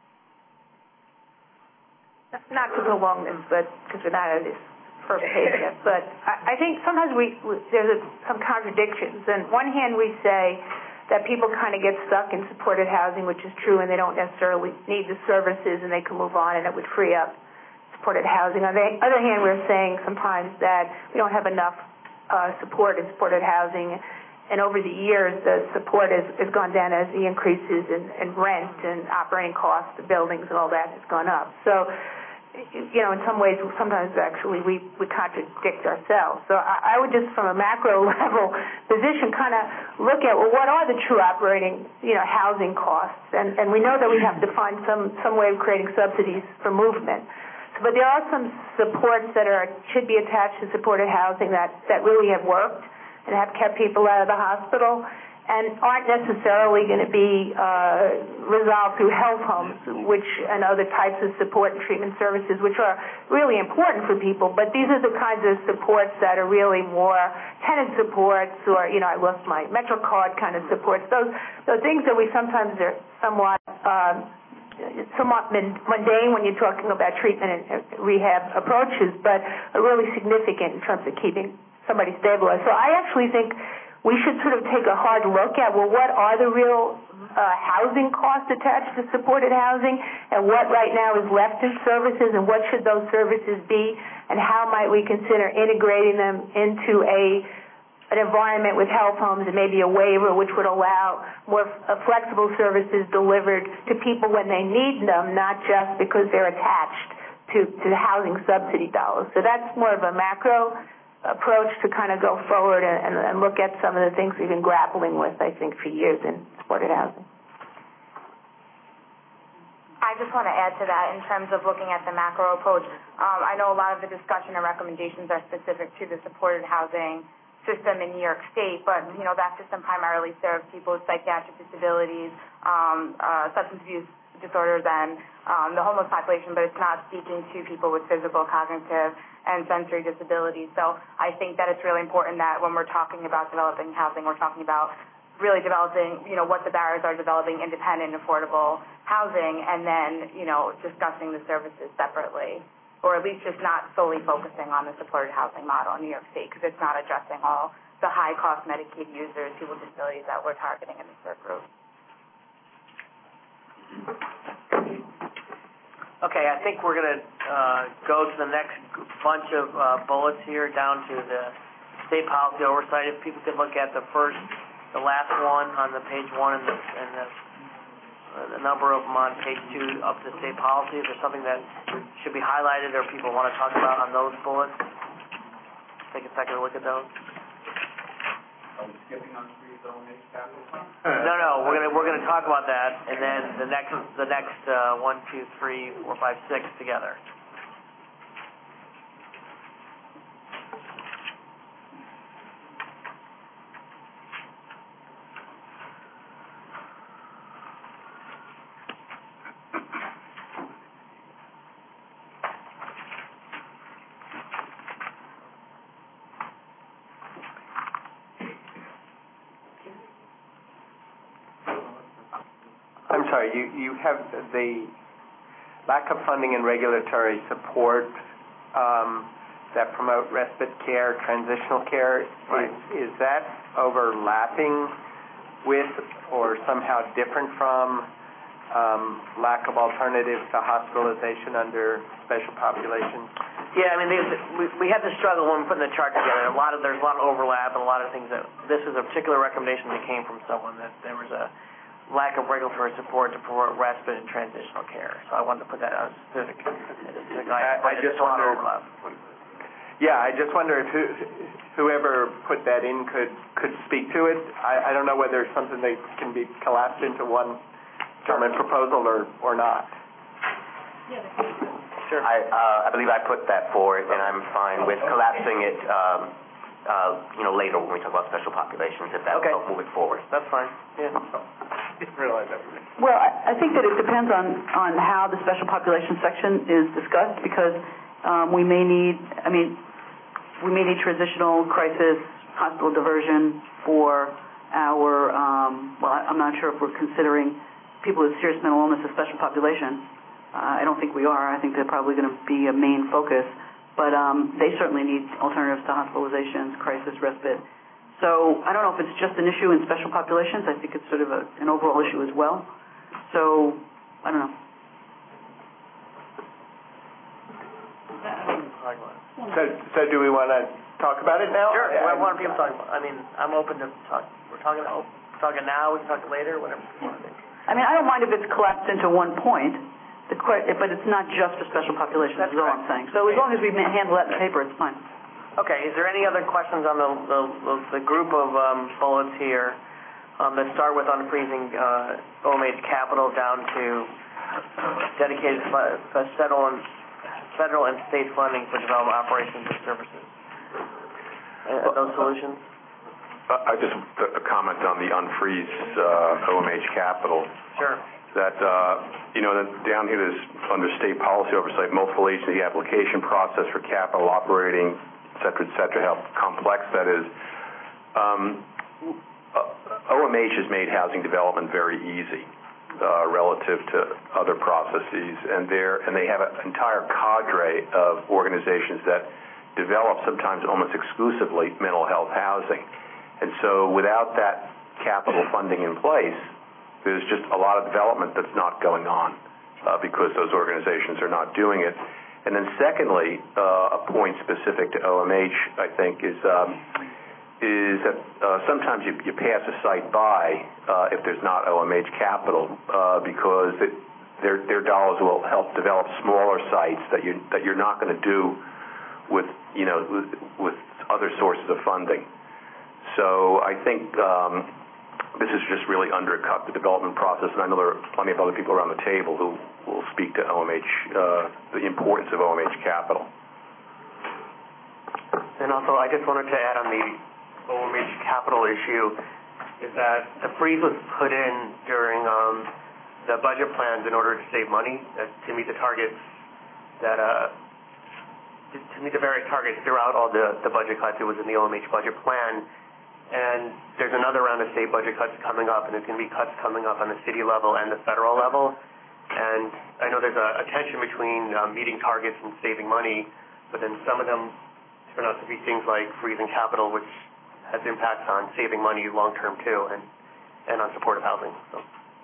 Not to prolong this, but because we're not at this first page yet, but I, I think sometimes we, we there's a, some contradictions. On one hand, we say that people kind of get stuck in supported housing, which is true, and they don't necessarily need the services, and they can move on, and it would free up supported housing. On the other hand, we're saying sometimes that we don't have enough uh, support in supported housing, and over the years, the support has, has gone down as the increases in, in rent and operating costs, the buildings and all that has gone up. So, you know, in some ways, sometimes actually we, we contradict ourselves. So I, I would just, from a macro level position, kind of look at, well, what are the true operating, you know, housing costs? And, and we know that we have to find some, some way of creating subsidies for movement. So, but there are some supports that are should be attached to supported housing that, that really have worked and have kept people out of the hospital, and aren't necessarily going to be uh, resolved through health homes, which and other types of support and treatment services, which are really important for people. But these are the kinds of supports that are really more tenant supports, or you know, I lost my MetroCard kind of supports. Those those things that we sometimes are somewhat uh, somewhat mundane when you're talking about treatment and rehab approaches, but are really significant in terms of keeping somebody stabilized. So I actually think we should sort of take a hard look at, well, what are the real uh, housing costs attached to supported housing, and what right now is left in services, and what should those services be, and how might we consider integrating them into a an environment with health homes and maybe a waiver which would allow more uh, flexible services delivered to people when they need them, not just because they're attached to, to the housing subsidy dollars. So that's more of a macro approach to kind of go forward and, and, and look at some of the things we've been grappling with, I think, for years in supported housing. I just want to add to that in terms of looking at the macro approach. Um, I know a lot of the discussion and recommendations are specific to the supported housing system in New York State, but, you know, that system primarily serves people with psychiatric disabilities, um, uh, substance abuse disorders, and um, the homeless population, but it's not speaking to people with physical, cognitive, and sensory disabilities. So I think that it's really important that when we're talking about developing housing, we're talking about really developing, you know, what the barriers are developing independent, affordable housing, and then, you know, discussing the services separately, or at least just not solely focusing on the supported housing model in New York State, because it's not addressing all the high-cost Medicaid users, people with disabilities that we're targeting in the CERT group. Okay, I think we're going to uh, go to the next bunch of uh, bullets here, down to the state policy oversight. If people could look at the first, the last one on the page one, and the, and the, uh, the number of them on page two up to state policy. If there's something that should be highlighted or people want to talk about on those bullets, take a second to look at those. Are we skipping on three zone H capital? No, no, we're gonna we're gonna talk about that, and then the next the next uh, one, two, three, four, five, six together. I'm sorry, you, you have the lack of funding and regulatory support um, that promote respite care, transitional care. Right. Is, is that overlapping with or somehow different from um, lack of alternatives to hospitalization under special populations? Yeah, I mean, they, we, we had to struggle when we put the chart together. A lot of there's a lot of overlap and a lot of things that this is a particular recommendation that came from someone that there was a lack of regulatory support to promote respite and transitional care. So I wanted to put that on a specific, specific I, I just wonder. Yeah, I just wonder if who, whoever put that in could could speak to it. I, I don't know whether it's something that can be collapsed into one government proposal or or not. Sure. I uh, I believe I put that forward, and I'm fine with collapsing it. Um, Uh, you know, later when we talk about special populations, if that okay. will help move it forward. That's fine. Yeah. Didn't realize that. Well, I, I think that it depends on, on how the special population section is discussed, because um, we may need, I mean, we may need transitional crisis, hospital diversion for our, um, well, I'm not sure if we're considering people with serious mental illness a special population. Uh, I don't think we are. I think they're probably going to be a main focus. But um, they certainly need alternatives to hospitalizations, crisis, respite. So I don't know if it's just an issue in special populations. I think it's sort of a, an overall issue as well. So I don't know. So, so do we want to talk about it now? Sure. What want people talking about? I mean, I'm open to talk. We're talking. Oh, talking now. We can talk later. Whatever you want to do. I mean, I don't mind if it's collapsed into one point, the que- but it's not just for special populations. That's all I'm saying. So as long as we ma- handle that in paper, it's fine. Okay. Is there any other questions on the the, the, the group of um, bullets here um, that start with unfreezing uh, O M H capital down to dedicated fu- uh, federal and federal and state funding for development operations and services? Uh, those solutions? Uh, I just a comment on the unfreeze uh, O M H capital. Sure. That uh, you know, that down here is under state policy oversight, multiple agency application process for capital operating, et cetera, et cetera. How complex that is. Um, uh, O M H has made housing development very easy uh, relative to other processes, and they and they have an entire cadre of organizations that develop sometimes almost exclusively mental health housing. And so without that capital funding in place, there's just a lot of development that's not going on uh, because those organizations are not doing it. And then secondly, uh, a point specific to O M H, I think, is um, is that uh, sometimes you, you pass a site by uh, if there's not O M H capital uh, because it, their their dollars will help develop smaller sites that you that you're not going to do with you know with, with other sources of funding. So I think um, this has just really undercut the development process, and I know there are plenty of other people around the table who will speak to O M H, uh, the importance of O M H capital. And also, I just wanted to add on the O M H capital issue is that the freeze was put in during um, the budget plans in order to save money uh, to meet the targets that uh, to, to meet the various targets throughout all the, the budget cuts. It was in the O M H budget plan. And there's another round of state budget cuts coming up, and there's going to be cuts coming up on the city level and the federal level. And I know there's a, a tension between um, meeting targets and saving money, but then some of them turn out to be things like freezing capital, which has impacts on saving money long-term too, and, and on supportive housing. So.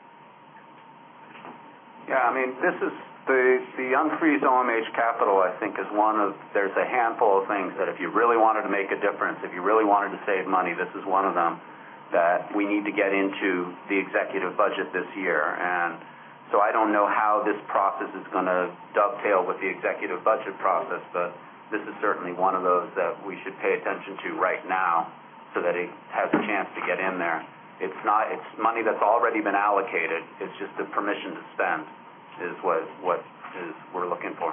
Yeah, I mean, this is the the unfreeze O M H capital, I think, is one of, there's a handful of things that if you really wanted to make a difference, if you really wanted to save money, this is one of them that we need to get into the executive budget this year. And so I don't know how this process is going to dovetail with the executive budget process, but this is certainly one of those that we should pay attention to right now so that it has a chance to get in there. It's not, it's money that's already been allocated. It's just the permission to spend is what what is we're looking for.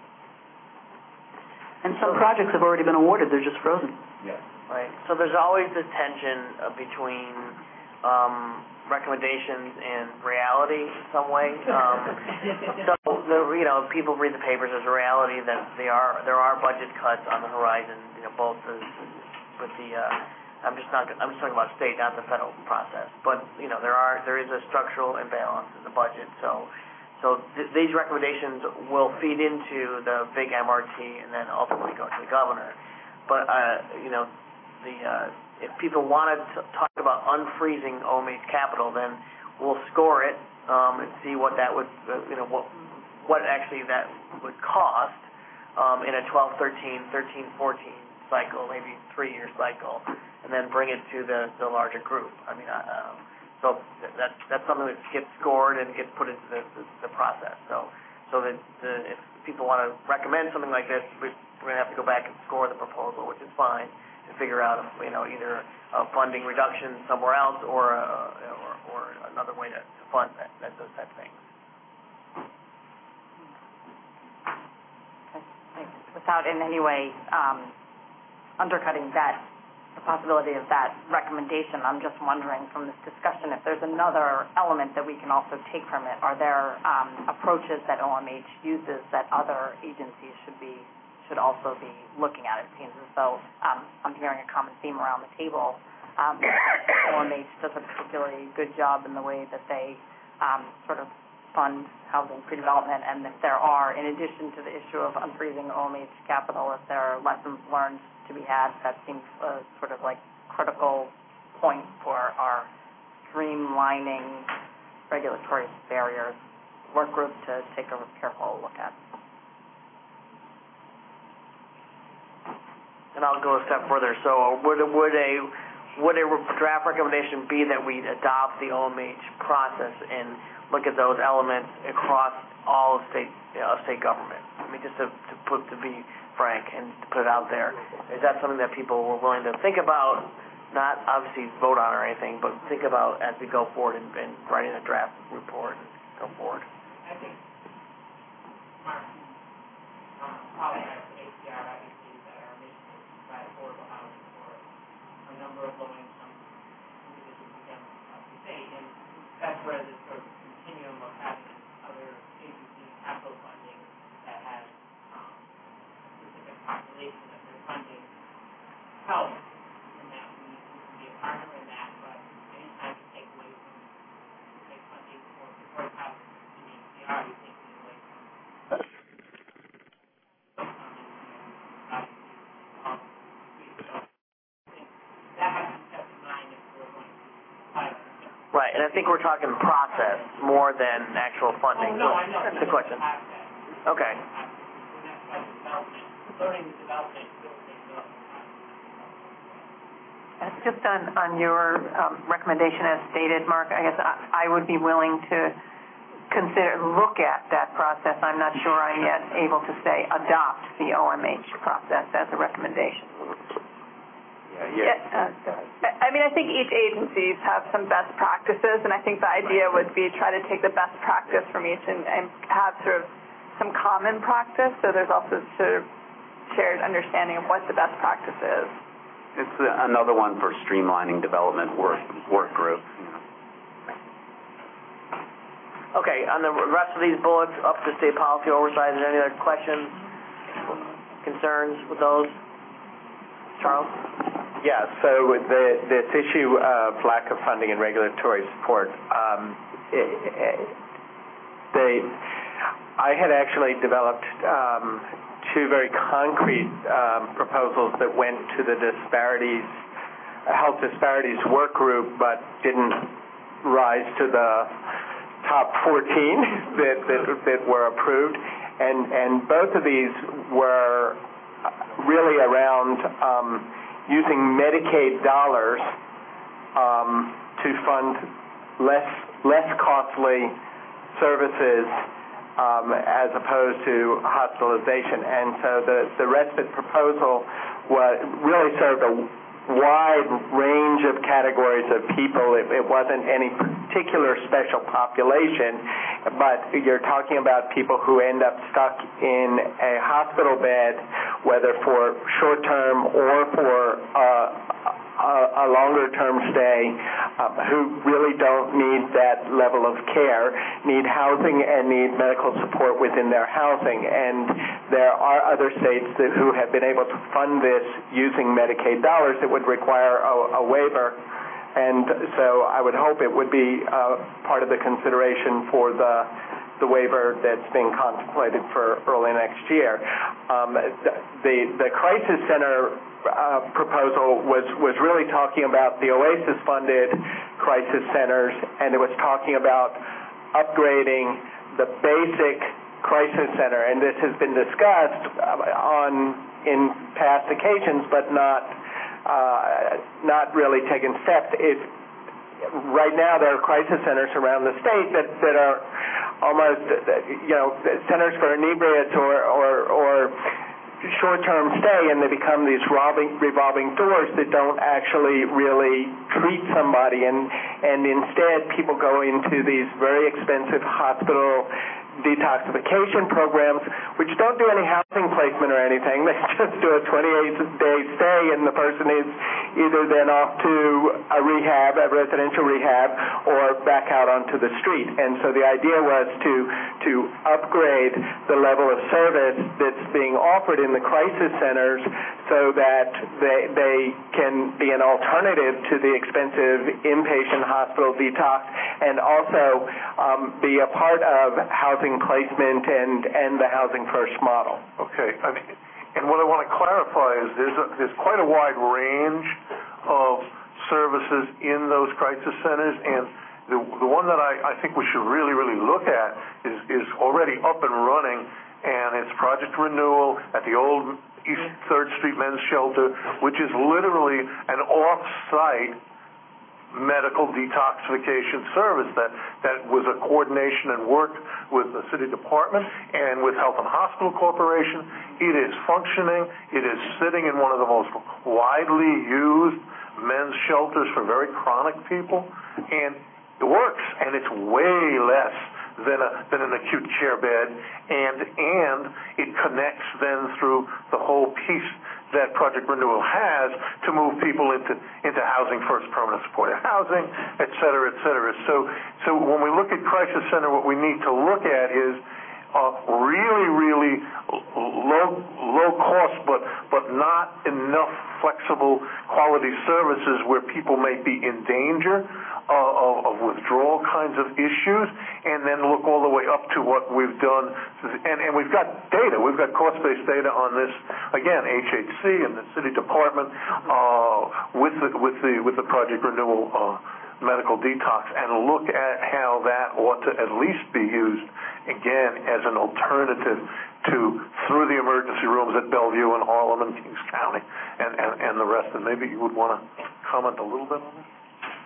And some projects have already been awarded; they're just frozen. Yeah. Right. So there's always this tension uh, between um, recommendations and reality in some way. Um, so the, you know, people read the papers as a reality that there are there are budget cuts on the horizon. You know, both the, with the uh, I'm just not I'm just talking about state, not the federal process. But you know, there are there is a structural imbalance in the budget. So. So th- these recommendations will feed into the big M R T and then ultimately go to the governor. But, uh, you know, the uh, if people wanted to talk about unfreezing O M H capital, then we'll score it um, and see what that would, uh, you know, what what actually that would cost um, in a twelve, thirteen, thirteen, fourteen cycle, maybe three-year cycle, and then bring it to the, the larger group. I mean, uh, So that, that's something that gets scored and gets put into the, the, the process. So so that the, if people want to recommend something like this, we're going to have to go back and score the proposal, which is fine, and figure out, you know, either a funding reduction somewhere else or a, or, or another way to, to fund that, that, those type of things. Without in any way um, undercutting that, the possibility of that recommendation, I'm just wondering from this discussion if there's another element that we can also take from it. Are there um, approaches that O M H uses that other agencies should be should also be looking at? It seems as though um, I'm hearing a common theme around the table. Um, O M H does a particularly good job in the way that they um, sort of fund housing pre-development, and if there are, in addition to the issue of unfreezing O M H capital, if there are lessons learned to be had, that seems uh, sort of like critical point for our streamlining regulatory barriers work group to take a careful look at. And I'll go a step further. So would, would a would a draft recommendation be that we adopt the O M H process and look at those elements across all of state you know, state government? I mean, just to, to put to be frank and to put it out there, is that something that people were willing to think about? Not obviously vote on or anything, but think about as we go forward and, and writing a draft report and go forward. I think Mark, um, probably has A C R obviously that our mission is to provide affordable housing for a number of low-income individuals again across the state, and that's where this sort of continuum of having other agency capital funding that has um, specific population that they're funding helps. Partner in that, but anytime you take away from take funding for support housing in A C R, you're taking away from that has to be kept in mind if we're going to apply. Right, and I think we're talking process more than actual funding. Oh, no, I know. That's the question. Okay. Learning the development, building development. Just on, on your um, recommendation as stated, Mark, I guess I, I would be willing to consider, look at that process. I'm not sure I'm yet able to say adopt the O M H process as a recommendation. Yeah, yeah. Uh, I mean, I think each agencies have some best practices, and I think the idea would be try to take the best practice from each and, and have sort of some common practice, so there's also sort of shared understanding of what the best practice is. It's another one for streamlining development work work group. Okay, on the rest of these bullets, up to state policy oversight, is there any other questions, concerns with those? Charles? Yeah, so the, this issue of lack of funding and regulatory support, um, it, it, they, I had actually developed um, two very concrete um, proposals that went to the disparities, health disparities work group, but didn't rise to the top fourteen that, that, that were approved. And, and both of these were really around um, using Medicaid dollars um, to fund less, less costly services Um, as opposed to hospitalization. And so the, the respite proposal was, really served a wide range of categories of people. It, it wasn't any particular special population, but you're talking about people who end up stuck in a hospital bed, whether for short-term or for uh, a, a longer-term stay, uh, who really don't need that level of care, need housing and need medical support within their housing. And there are other states that, who have been able to fund this using Medicaid dollars that would require a, a waiver. And so I would hope it would be uh, part of the consideration for the the waiver that's being contemplated for early next year. Um, the, the the crisis center uh, proposal was was really talking about the OASIS-funded crisis centers, and it was talking about upgrading the basic crisis center. And this has been discussed on in past occasions, but not uh, not really taken steps. It, right now, there are crisis centers around the state that that are almost, you know, centers for inebriates or, or, or short-term stay, and they become these revolving, revolving doors that don't actually really treat somebody, and, and instead people go into these very expensive hospital detoxification programs, which don't do any housing placement or anything. They just do a twenty-eight day stay, and the person is either then off to a rehab, a residential rehab, or back out onto the street. And so the idea was to to upgrade the level of service that's being offered in the crisis centers so that they, they can be an alternative to the expensive inpatient hospital detox, and also um, be a part of housing placement and, and the Housing First model. Okay. I mean, and what I want to clarify is there's, a, there's quite a wide range of services in those crisis centers, and the, the one that I, I think we should really, really look at is, is already up and running, and it's Project Renewal at the old East third Street Men's Shelter, which is literally an off-site medical detoxification service that, that was a coordination and worked with the city department and with Health and Hospital Corporation. It is functioning. It is sitting in one of the most widely used men's shelters for very chronic people, and it works, and it's way less than a than an acute care bed, and and it connects then through the whole piece that Project Renewal has to move people into into housing first, permanent supportive housing, et cetera, et cetera. So so when we look at crisis center, what we need to look at is uh, really, really low low cost, but but not enough flexible quality services where people may be in danger of, of withdrawal kinds of issues, and then look all the way up to what we've done. And, and we've got data. We've got cost-based data on this. Again, H H C and the city department uh, with the with the with the Project Renewal uh, medical detox, and look at how that ought to at least be used again as an alternative to through the emergency rooms at Bellevue and Harlem and Kings County and, and, and the rest. And maybe you would want to comment a little bit on that.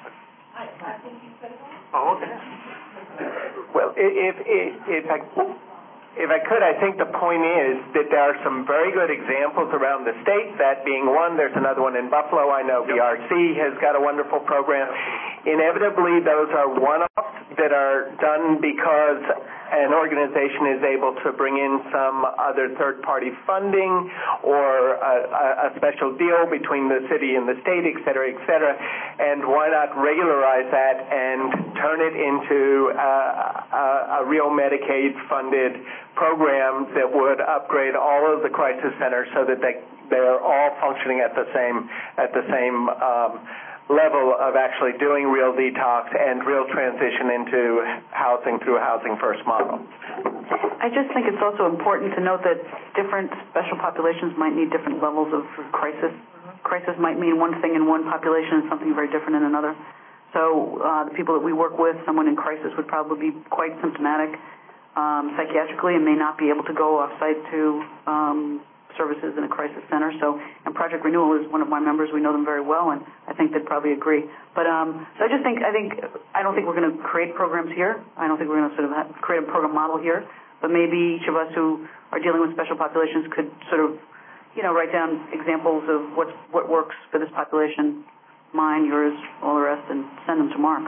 Oh, okay. Well, if, if, if I if I could, I think the point is that there are some very good examples around the state, that being one. There's another one in Buffalo. I know B R C has got a wonderful program. Inevitably, those are one-offs that are done because an organization is able to bring in some other third-party funding or a, a special deal between the city and the state, et cetera, et cetera. And why not regularize that and turn it into a, a, a real Medicaid-funded program that would upgrade all of the crisis centers so that they they're all functioning at the same at the same um, level of actually doing real detox and real transition into housing through a housing first model. I just think it's also important to note that different special populations might need different levels of crisis. Crisis might mean one thing in one population and something very different in another. So uh, the people that we work with, someone in crisis would probably be quite symptomatic um, psychiatrically and may not be able to go off-site to um, services in a crisis center. So, and Project Renewal is one of my members. We know them very well, and I think they'd probably agree. But um, so I just think I think I don't think we're going to create programs here. I don't think we're going to sort of have, create a program model here. But maybe each of us who are dealing with special populations could sort of, you know, write down examples of what what works for this population, mine, yours, all the rest, and send them to Mark.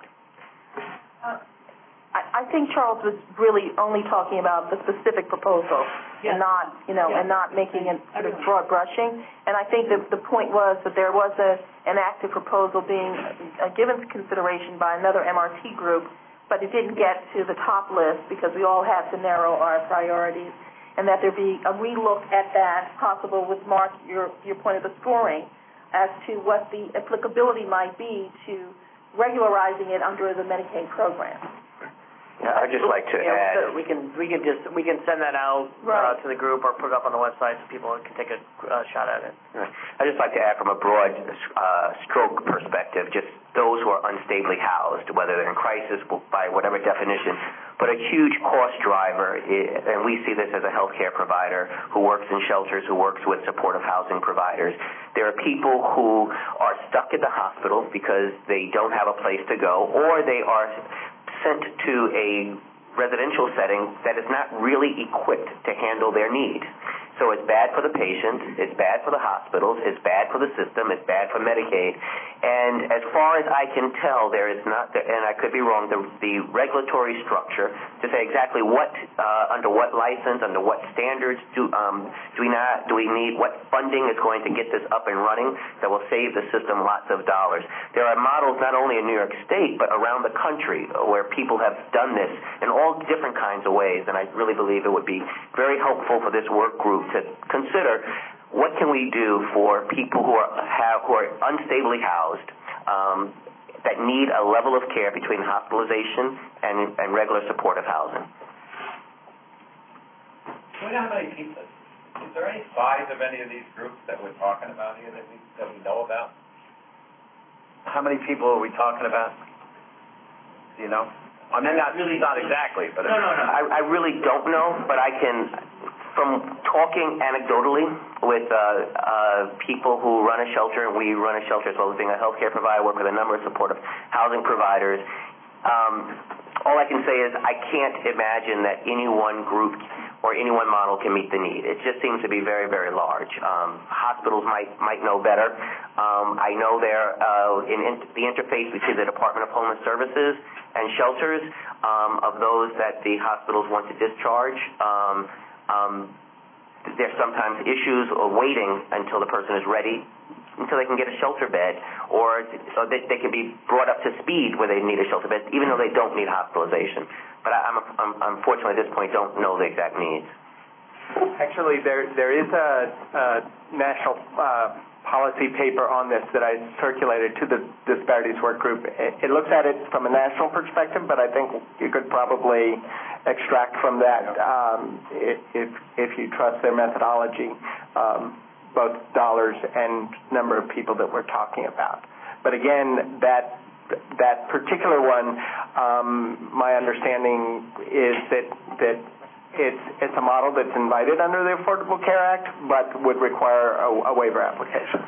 I think Charles was really only talking about the specific proposal, yes. and not, you know, yes. and not making it sort of broad brushing. And I think that the point was that there was a, an active proposal being uh, given consideration by another M R T group, but it didn't get to the top list because we all have to narrow our priorities, and that there be a relook at that, possible with Mark, your your point of the scoring, as to what the applicability might be to regularizing it under the Medicaid program. Yeah, I'd just like to yeah, add. We can we can just we can send that out right. uh, to the group or put it up on the website so people can take a uh, shot at it. Right. I'd just like to add from a broad uh, stroke perspective, just those who are unstably housed, whether they're in crisis by whatever definition, but a huge cost driver, is, and we see this as a healthcare provider who works in shelters, who works with supportive housing providers. There are people who are stuck at the hospital because they don't have a place to go, or they are sent to a residential setting that is not really equipped to handle their need. So it's bad for the patients, it's bad for the hospitals, it's bad for the system, it's bad for Medicaid. And as far as I can tell, there is not, and I could be wrong, the, the regulatory structure to say exactly what, uh, under what license, under what standards do, um, do we not, do we need, what funding is going to get this up and running that will save the system lots of dollars. There are models not only in New York State, but around the country where people have done this in all different kinds of ways, and I really believe it would be very helpful for this work group to consider what can we do for people who are have who are unstably housed um, that need a level of care between hospitalization and, and regular supportive housing. Do we know how many people? Is there any size of any of these groups that we're talking about here that we that we know about? how many people are we talking about? Do you know? I mean, not really, not exactly, but no, no, no. I, I really don't know, but I can, from talking anecdotally with uh, uh, people who run a shelter, and we run a shelter as well as being a healthcare provider, work with a number of supportive housing providers. Um, all I can say is I can't imagine that any one group or any one model can meet the need. It just seems to be very, very large. Um, hospitals might might know better. Um, I know there uh, in, in the interface between the Department of Homeless Services and shelters um, of those that the hospitals want to discharge. Um, um, there's sometimes issues of waiting until the person is ready, until they can get a shelter bed, or so they, they can be brought up to speed where they need a shelter bed, even though they don't need hospitalization. But I, I'm, I'm unfortunately at this point don't know the exact needs. Actually, there there is a, a national uh, policy paper on this that I circulated to the Disparities Work Group. It, it looks at it from a national perspective, but I think you could probably extract from that, um, if if you trust their methodology, um, both dollars and number of people that we're talking about. But again, that that particular one, um, my understanding is that that it's it's a model that's invited under the Affordable Care Act, but would require a, a waiver application.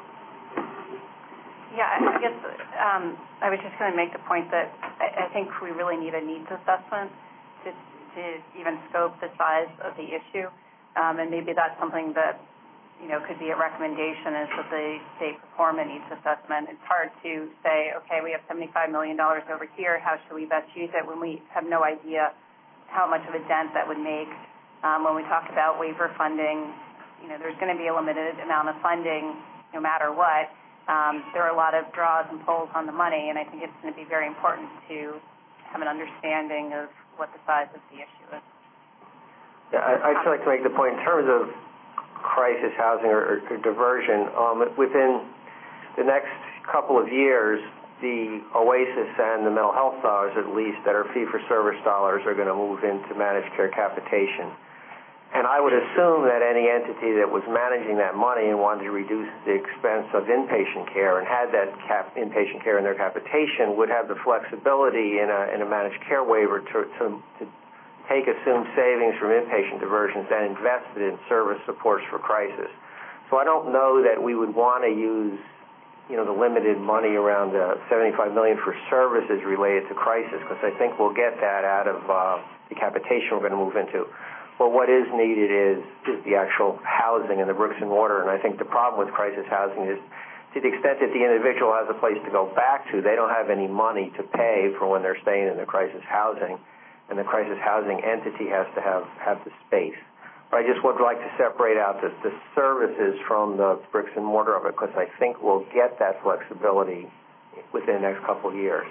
Yeah, I I guess um, I was just going to make the point that I, I think we really need a needs assessment to to even scope the size of the issue, um, and maybe that's something that, you know, could be a recommendation is that the state perform a needs assessment. It's hard to say, okay, we have seventy-five million dollars over here, how should we best use it, when we have no idea how much of a dent that would make. Um, when we talk about waiver funding, you know, there's going to be a limited amount of funding no matter what. Um, there are a lot of draws and pulls on the money, and I think it's going to be very important to have an understanding of what the size of the issue is. Yeah, I, I'd like to make the point in terms of crisis housing or, or diversion. Um, within the next couple of years, the OASIS and the mental health dollars, at least, that are fee-for-service dollars, are going to move into managed care capitation. And I would assume that any entity that was managing that money and wanted to reduce the expense of inpatient care and had that cap, inpatient care in their capitation would have the flexibility in a, in a managed care waiver to, to, to take assumed savings from inpatient diversions and invest it in service supports for crisis. So I don't know that we would want to use, you know, the limited money around the seventy-five million dollars for services related to crisis, because I think we'll get that out of uh, the capitation we're going to move into. But what is needed is, is the actual housing and the bricks and mortar, and I think the problem with crisis housing is to the extent that the individual has a place to go back to, they don't have any money to pay for when they're staying in the crisis housing, and the crisis housing entity has to have, have the space. But I just would like to separate out the, the services from the bricks and mortar of it, because I think we'll get that flexibility within the next couple of years.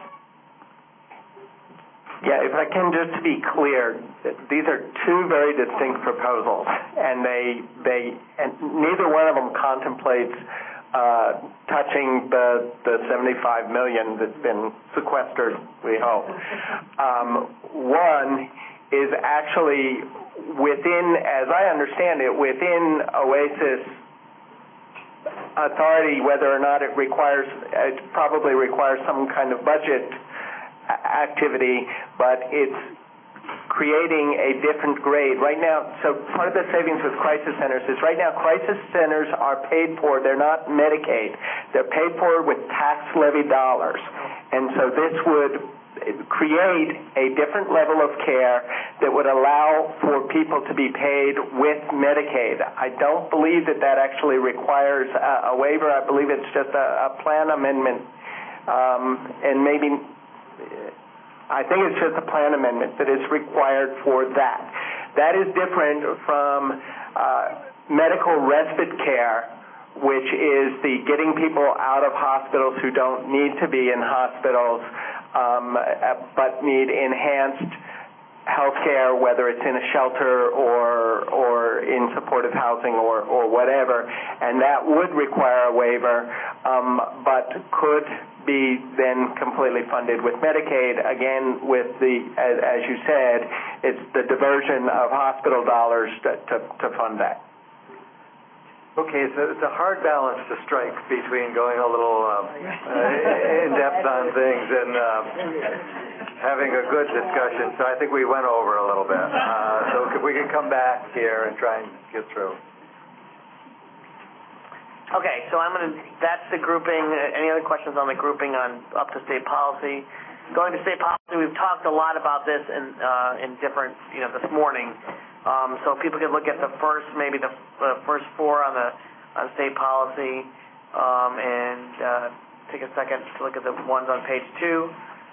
Yeah, if I can just to be clear, these are two very distinct proposals, and they they and neither one of them contemplates uh, touching the the seventy-five million that's been sequestered, we hope. Um, one is actually within, as I understand it, within OASIS authority, whether or not it requires, it probably requires some kind of budget activity, but it's creating a different grade. Right now, so part of the savings with crisis centers is right now crisis centers are paid for, they're not Medicaid, they're paid for with tax levy dollars. And so this would create a different level of care that would allow for people to be paid with Medicaid. I don't believe that that actually requires a, a waiver. I believe it's just a, a plan amendment, um, and maybe I think it's just a plan amendment that is required for that. That is different from uh, medical respite care, which is the getting people out of hospitals who don't need to be in hospitals, um, but need enhanced health care, whether it's in a shelter or or in supportive housing or, or whatever, and that would require a waiver, um, but could be then completely funded with Medicaid. Again, with the, as, as you said, it's the diversion of hospital dollars to, to, to fund that. Okay, so it's a hard balance to strike between going a little um, uh, in-depth on things and um, having a good discussion. So I think we went over a little bit. Uh, so if we can come back here and try and get through. Okay, so I'm going to, that's the grouping. Uh, Any other questions on the grouping on up to state policy? Going to state policy, we've talked a lot about this in, uh, in different, you know, this morning. Um, so if people could look at the first, maybe the, the first four on the on state policy, um, and uh, take a second to look at the ones on page two.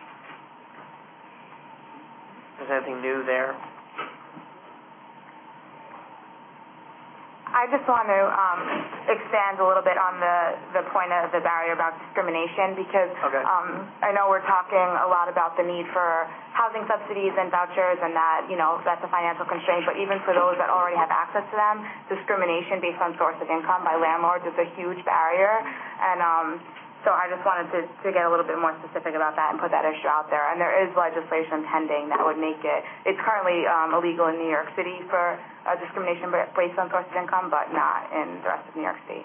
Is there anything new there? I just want to um, expand a little bit on the, the point of the barrier about discrimination because okay. um, I know we're talking a lot about the need for housing subsidies and vouchers and that, you know, that's a financial constraint, but even for those that already have access to them, discrimination based on source of income by landlords is a huge barrier. And um, so I just wanted to, to get a little bit more specific about that and put that issue out there. And there is legislation pending that would make it, it's currently um, illegal in New York City for uh, discrimination based on source of income, but not in the rest of New York State.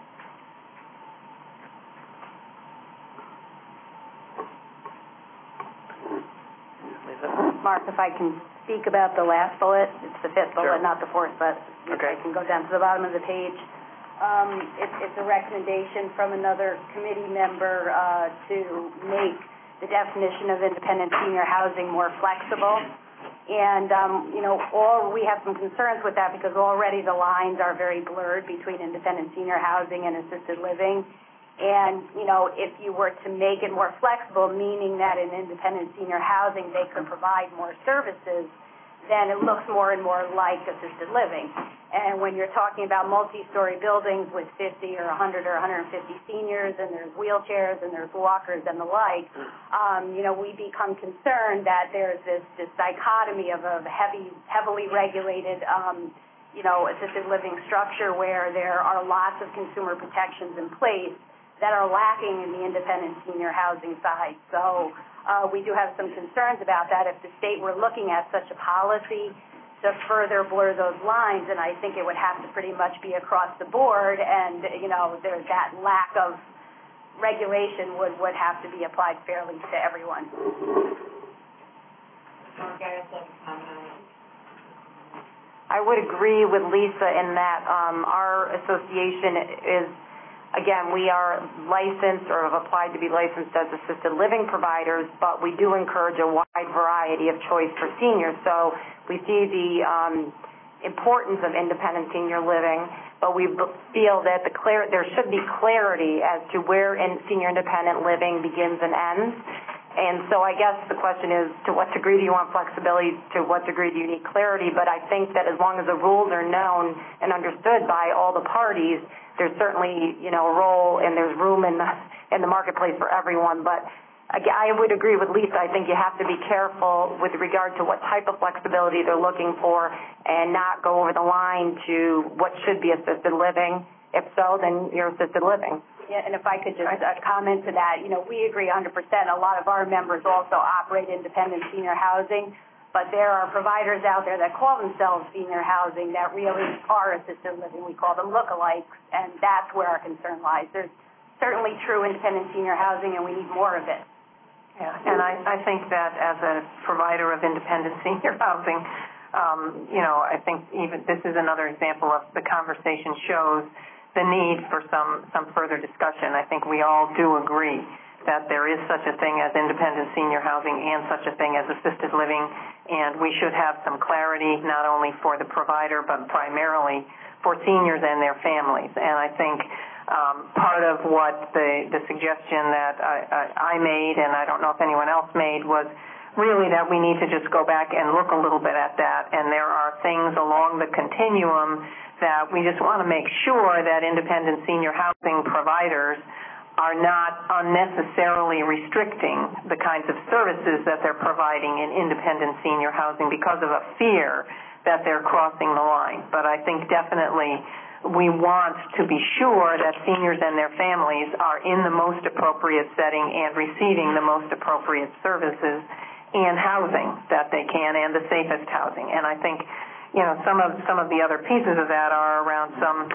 Mark, if I can speak about the last bullet, it's the fifth bullet, Sure. not the fourth, but if okay. I can go down to the bottom of the page. Um, it, it's a recommendation from another committee member uh, to make the definition of independent senior housing more flexible. And, um, you know, all we have some concerns with that because already the lines are very blurred between independent senior housing and assisted living. And, you know, if you were to make it more flexible, meaning that in independent senior housing they could provide more services, then it looks more and more like assisted living. And when you're talking about multi-story buildings with fifty or one hundred or one hundred fifty seniors, and there's wheelchairs and there's walkers and the like, um, you know, we become concerned that there's this, this dichotomy of a heavy, heavily regulated, um, you know, assisted living structure where there are lots of consumer protections in place that are lacking in the independent senior housing side. So uh, we do have some concerns about that. If the state were looking at such a policy to further blur those lines, and I think it would have to pretty much be across the board, and, you know, there's that lack of regulation would, would have to be applied fairly to everyone. I would agree with Lisa in that um, our association is, again, we are licensed or have applied to be licensed as assisted living providers, but we do encourage a wide variety of choice for seniors. So we see the um, importance of independent senior living, but we feel that the clar- there should be clarity as to where in senior independent living begins and ends. And so I guess the question is, to what degree do you want flexibility? To what degree do you need clarity? But I think that as long as the rules are known and understood by all the parties, there's certainly, you know, a role and there's room in the, in the marketplace for everyone. But again, I would agree with Lisa. I think you have to be careful with regard to what type of flexibility they're looking for and not go over the line to what should be assisted living. If so, then you're assisted living. Yeah, and if I could just uh, comment to that, you know, we agree one hundred percent. A lot of our members also operate independent senior housing, but there are providers out there that call themselves senior housing that really are assisted living. We call them lookalikes, and that's where our concern lies. There's certainly true independent senior housing, and we need more of it. Yeah, and I, I think that as a provider of independent senior housing, um, you know, I think even this is another example of the conversation shows the need for some, some further discussion. I think we all do agree that there is such a thing as independent senior housing and such a thing as assisted living, and we should have some clarity not only for the provider but primarily for seniors and their families. And I think um, part of what the, the suggestion that I, I, I made, and I don't know if anyone else made, was really that we need to just go back and look a little bit at that, and there are things along the continuum that we just want to make sure that independent senior housing providers are not unnecessarily restricting the kinds of services that they're providing in independent senior housing because of a fear that they're crossing the line. But I think definitely we want to be sure that seniors and their families are in the most appropriate setting and receiving the most appropriate services and housing that they can, and the safest housing. And I think, you know, some of some of the other pieces of that are around some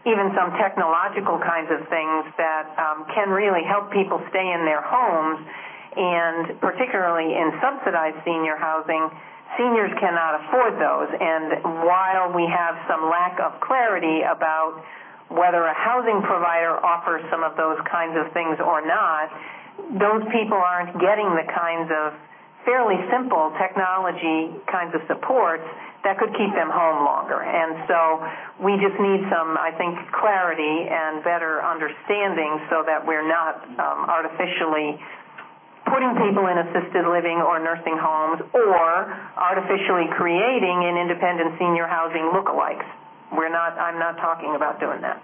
even some technological kinds of things that um, can really help people stay in their homes. And particularly in subsidized senior housing, seniors cannot afford those. And while we have some lack of clarity about whether a housing provider offers some of those kinds of things or not, those people aren't getting the kinds of fairly simple technology kinds of supports that could keep them home longer. And so we just need some, I think, clarity and better understanding so that we're not um, artificially putting people in assisted living or nursing homes or artificially creating in independent senior housing lookalikes. We're not, I'm not talking about doing that.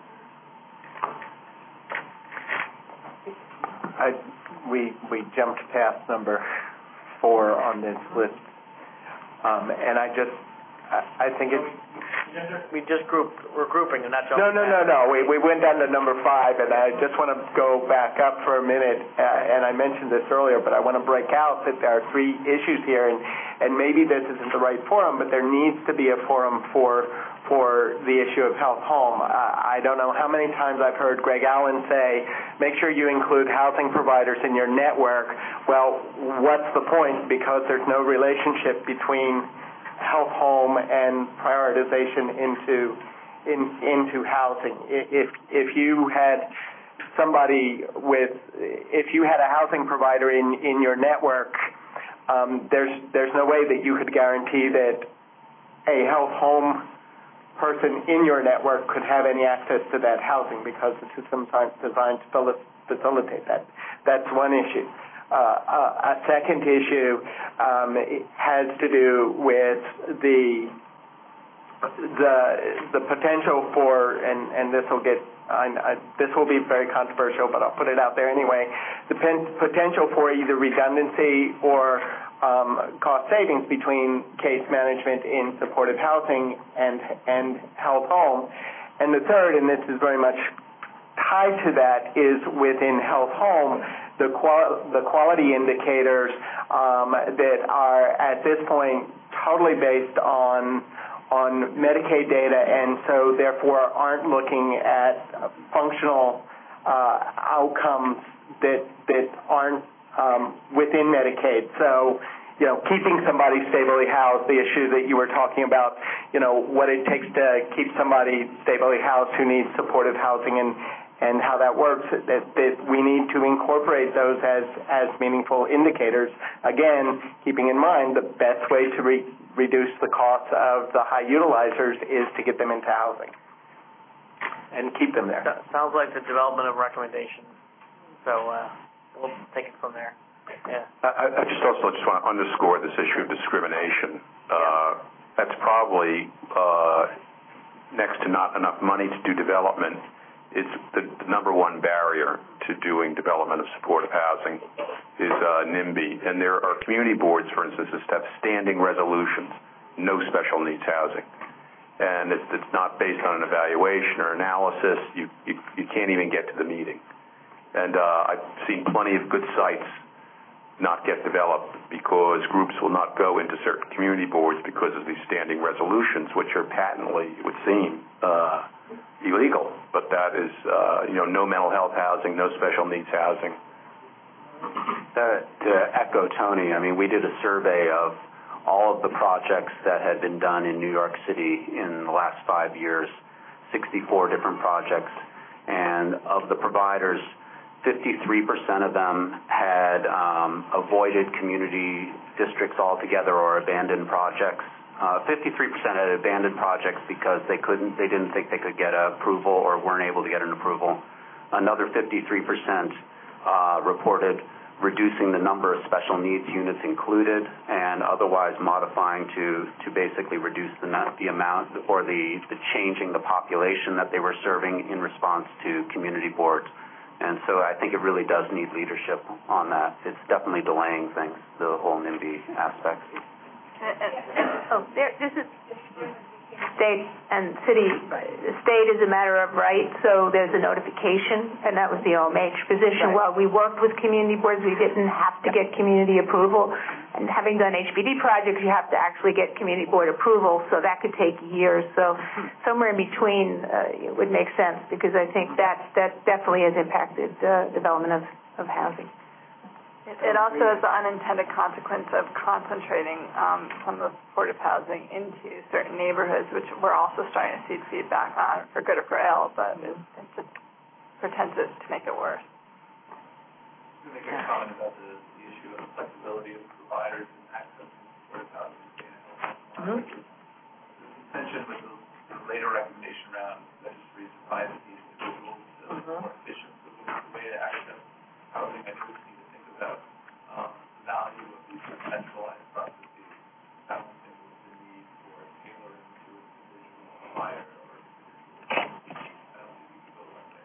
I, we, we jumped past number four on this list. Um, and I just, I, I think it's... We just grouped, we're grouping and not jumping No, no, no, no. We, we went down to number five, and I just want to go back up for a minute, uh, and I mentioned this earlier, but I want to break out that there are three issues here, and, and maybe this isn't the right forum, but there needs to be a forum for for the issue of health home. Uh, I don't know how many times I've heard Greg Allen say, make sure you include housing providers in your network. Well, what's the point? Because there's no relationship between health home and prioritization into in, into housing. If if you had somebody with, if you had a housing provider in, in your network, um, there's there's no way that you could guarantee that a health home person in your network could have any access to that housing because the system's aren't designed to facilitate that. That's one issue. Uh, a second issue um, has to do with the the the potential for, and, and this will get I, I, this will be very controversial, but I'll put it out there anyway. The pen, potential for either redundancy or um, cost savings between case management in supportive housing and and health home. And the third, and this is very much tied to that, is within health home, the, qual- the quality indicators um, that are at this point totally based on on Medicaid data, and so therefore aren't looking at functional uh, outcomes that that aren't um, within Medicaid. So, you know, keeping somebody stably housed, the issue that you were talking about, you know, what it takes to keep somebody stably housed who needs supportive housing, and and how that works, that, that we need to incorporate those as, as meaningful indicators. Again, keeping in mind the best way to re- reduce the cost of the high utilizers is to get them into housing and keep them there. Sounds like the development of recommendations. So uh, we'll take it from there. Yeah. I, I just also just want to underscore this issue of discrimination. Uh, that's probably uh, next to not enough money to do development. It's the, the number one barrier to doing development of supportive housing is uh, NIMBY. And there are community boards, for instance, that have standing resolutions, no special needs housing. And it's, it's not based on an evaluation or analysis. You, you, you can't even get to the meeting. And uh, I've seen plenty of good sites not get developed because groups will not go into certain community boards because of these standing resolutions, which are patently, it would seem, uh, illegal. But that is, uh, you know, no mental health housing, no special needs housing. To, to echo Tony, I mean, we did a survey of all of the projects that had been done in New York City in the last five years, sixty-four different projects, and of the providers, fifty-three percent of them had um, avoided community districts altogether or abandoned projects. Uh, fifty-three percent had abandoned projects because they couldn't, they didn't think they could get approval or weren't able to get an approval. Another fifty-three percent uh, reported reducing the number of special needs units included and otherwise modifying to, to basically reduce the, the amount or the, the changing the population that they were serving in response to community boards. And so I think it really does need leadership on that. It's definitely delaying things, the whole NIMBY aspect. And, and, and, oh, there, this is state and city. The state is a matter of right, so there's a notification, and that was the O M H position. Right. While we worked with community boards, we didn't have to get community approval. and having done H P D projects, you have to actually get community board approval, so that could take years. So somewhere in between uh, would make sense, because I think that that definitely has impacted uh, development of, of housing. It, it also has the unintended consequence of concentrating um, some of the supportive housing into certain neighborhoods, which we're also starting to see feedback on, for good or for ill, but it, it just pretends to, to make it worse. To make a comment about the, the issue of flexibility of providers and access to supportive housing. Mm-hmm. The tension with the, the later recommendation around registries to private these individuals to Mm-hmm. more efficient way to access housing. I think we need to think about um, the value of these centralized processes, balancing with the need for tailoring to an individual provider or individual. I don't think we can go that way.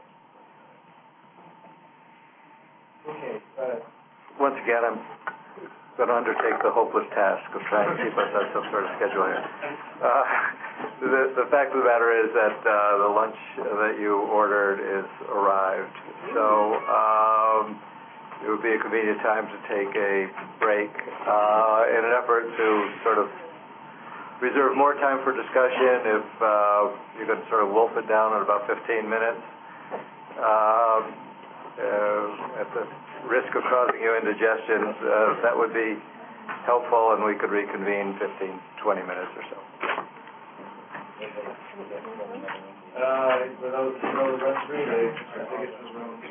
Okay. Uh, once again, I'm going to undertake the hopeless task of trying to keep us on some sort of schedule here. Uh, the, the fact of the matter is that uh, the lunch that you ordered is arrived. So um, it would be a convenient time to take a break uh, in an effort to sort of reserve more time for discussion. If uh, you could sort of wolf it down at about fifteen minutes. Um, Uh, at the risk of causing you indigestion, uh, that would be helpful, and we could reconvene fifteen, twenty minutes or so. Uh, for those, for those rest three days, I think it's the room.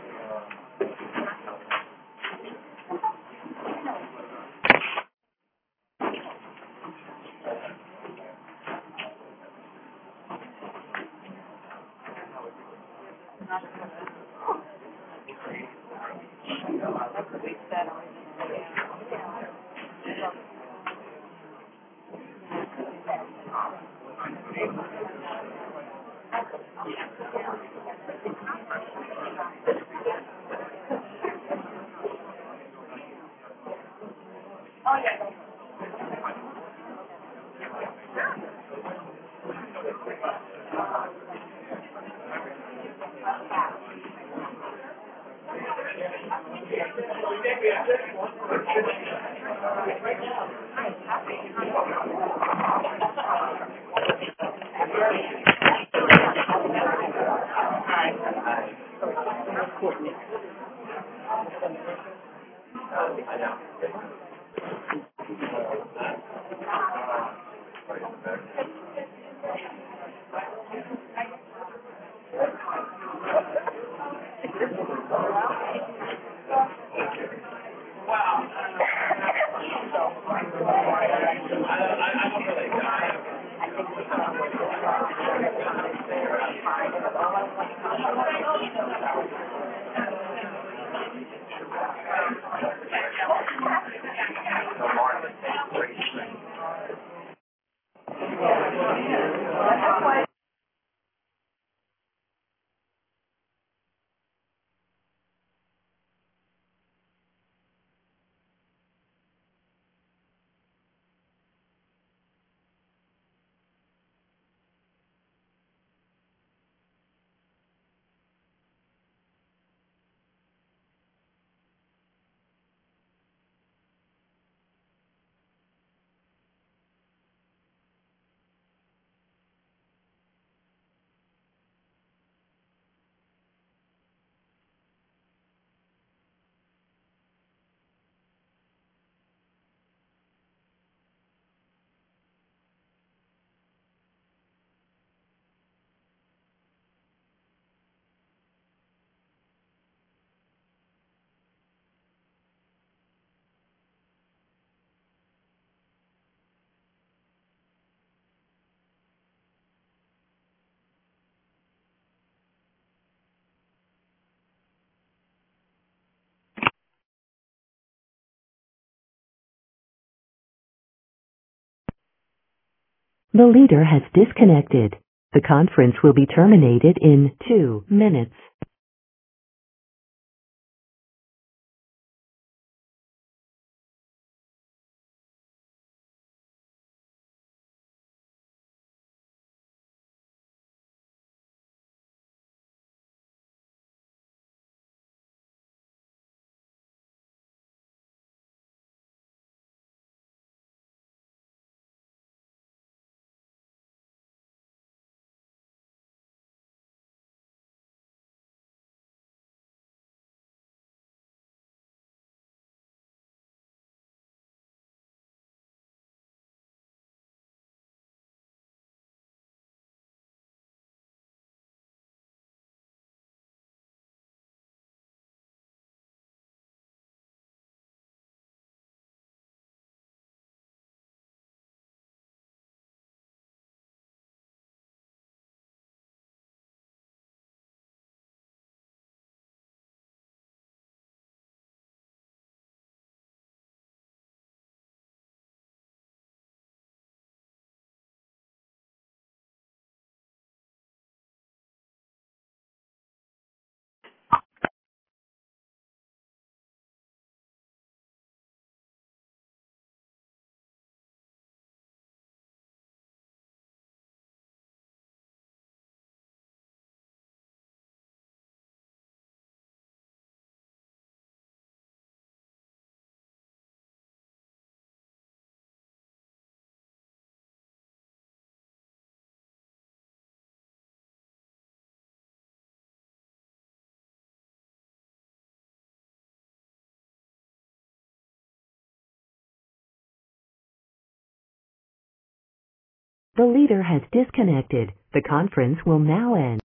The leader has disconnected. The conference will be terminated in two minutes. The leader has disconnected. The conference will now end.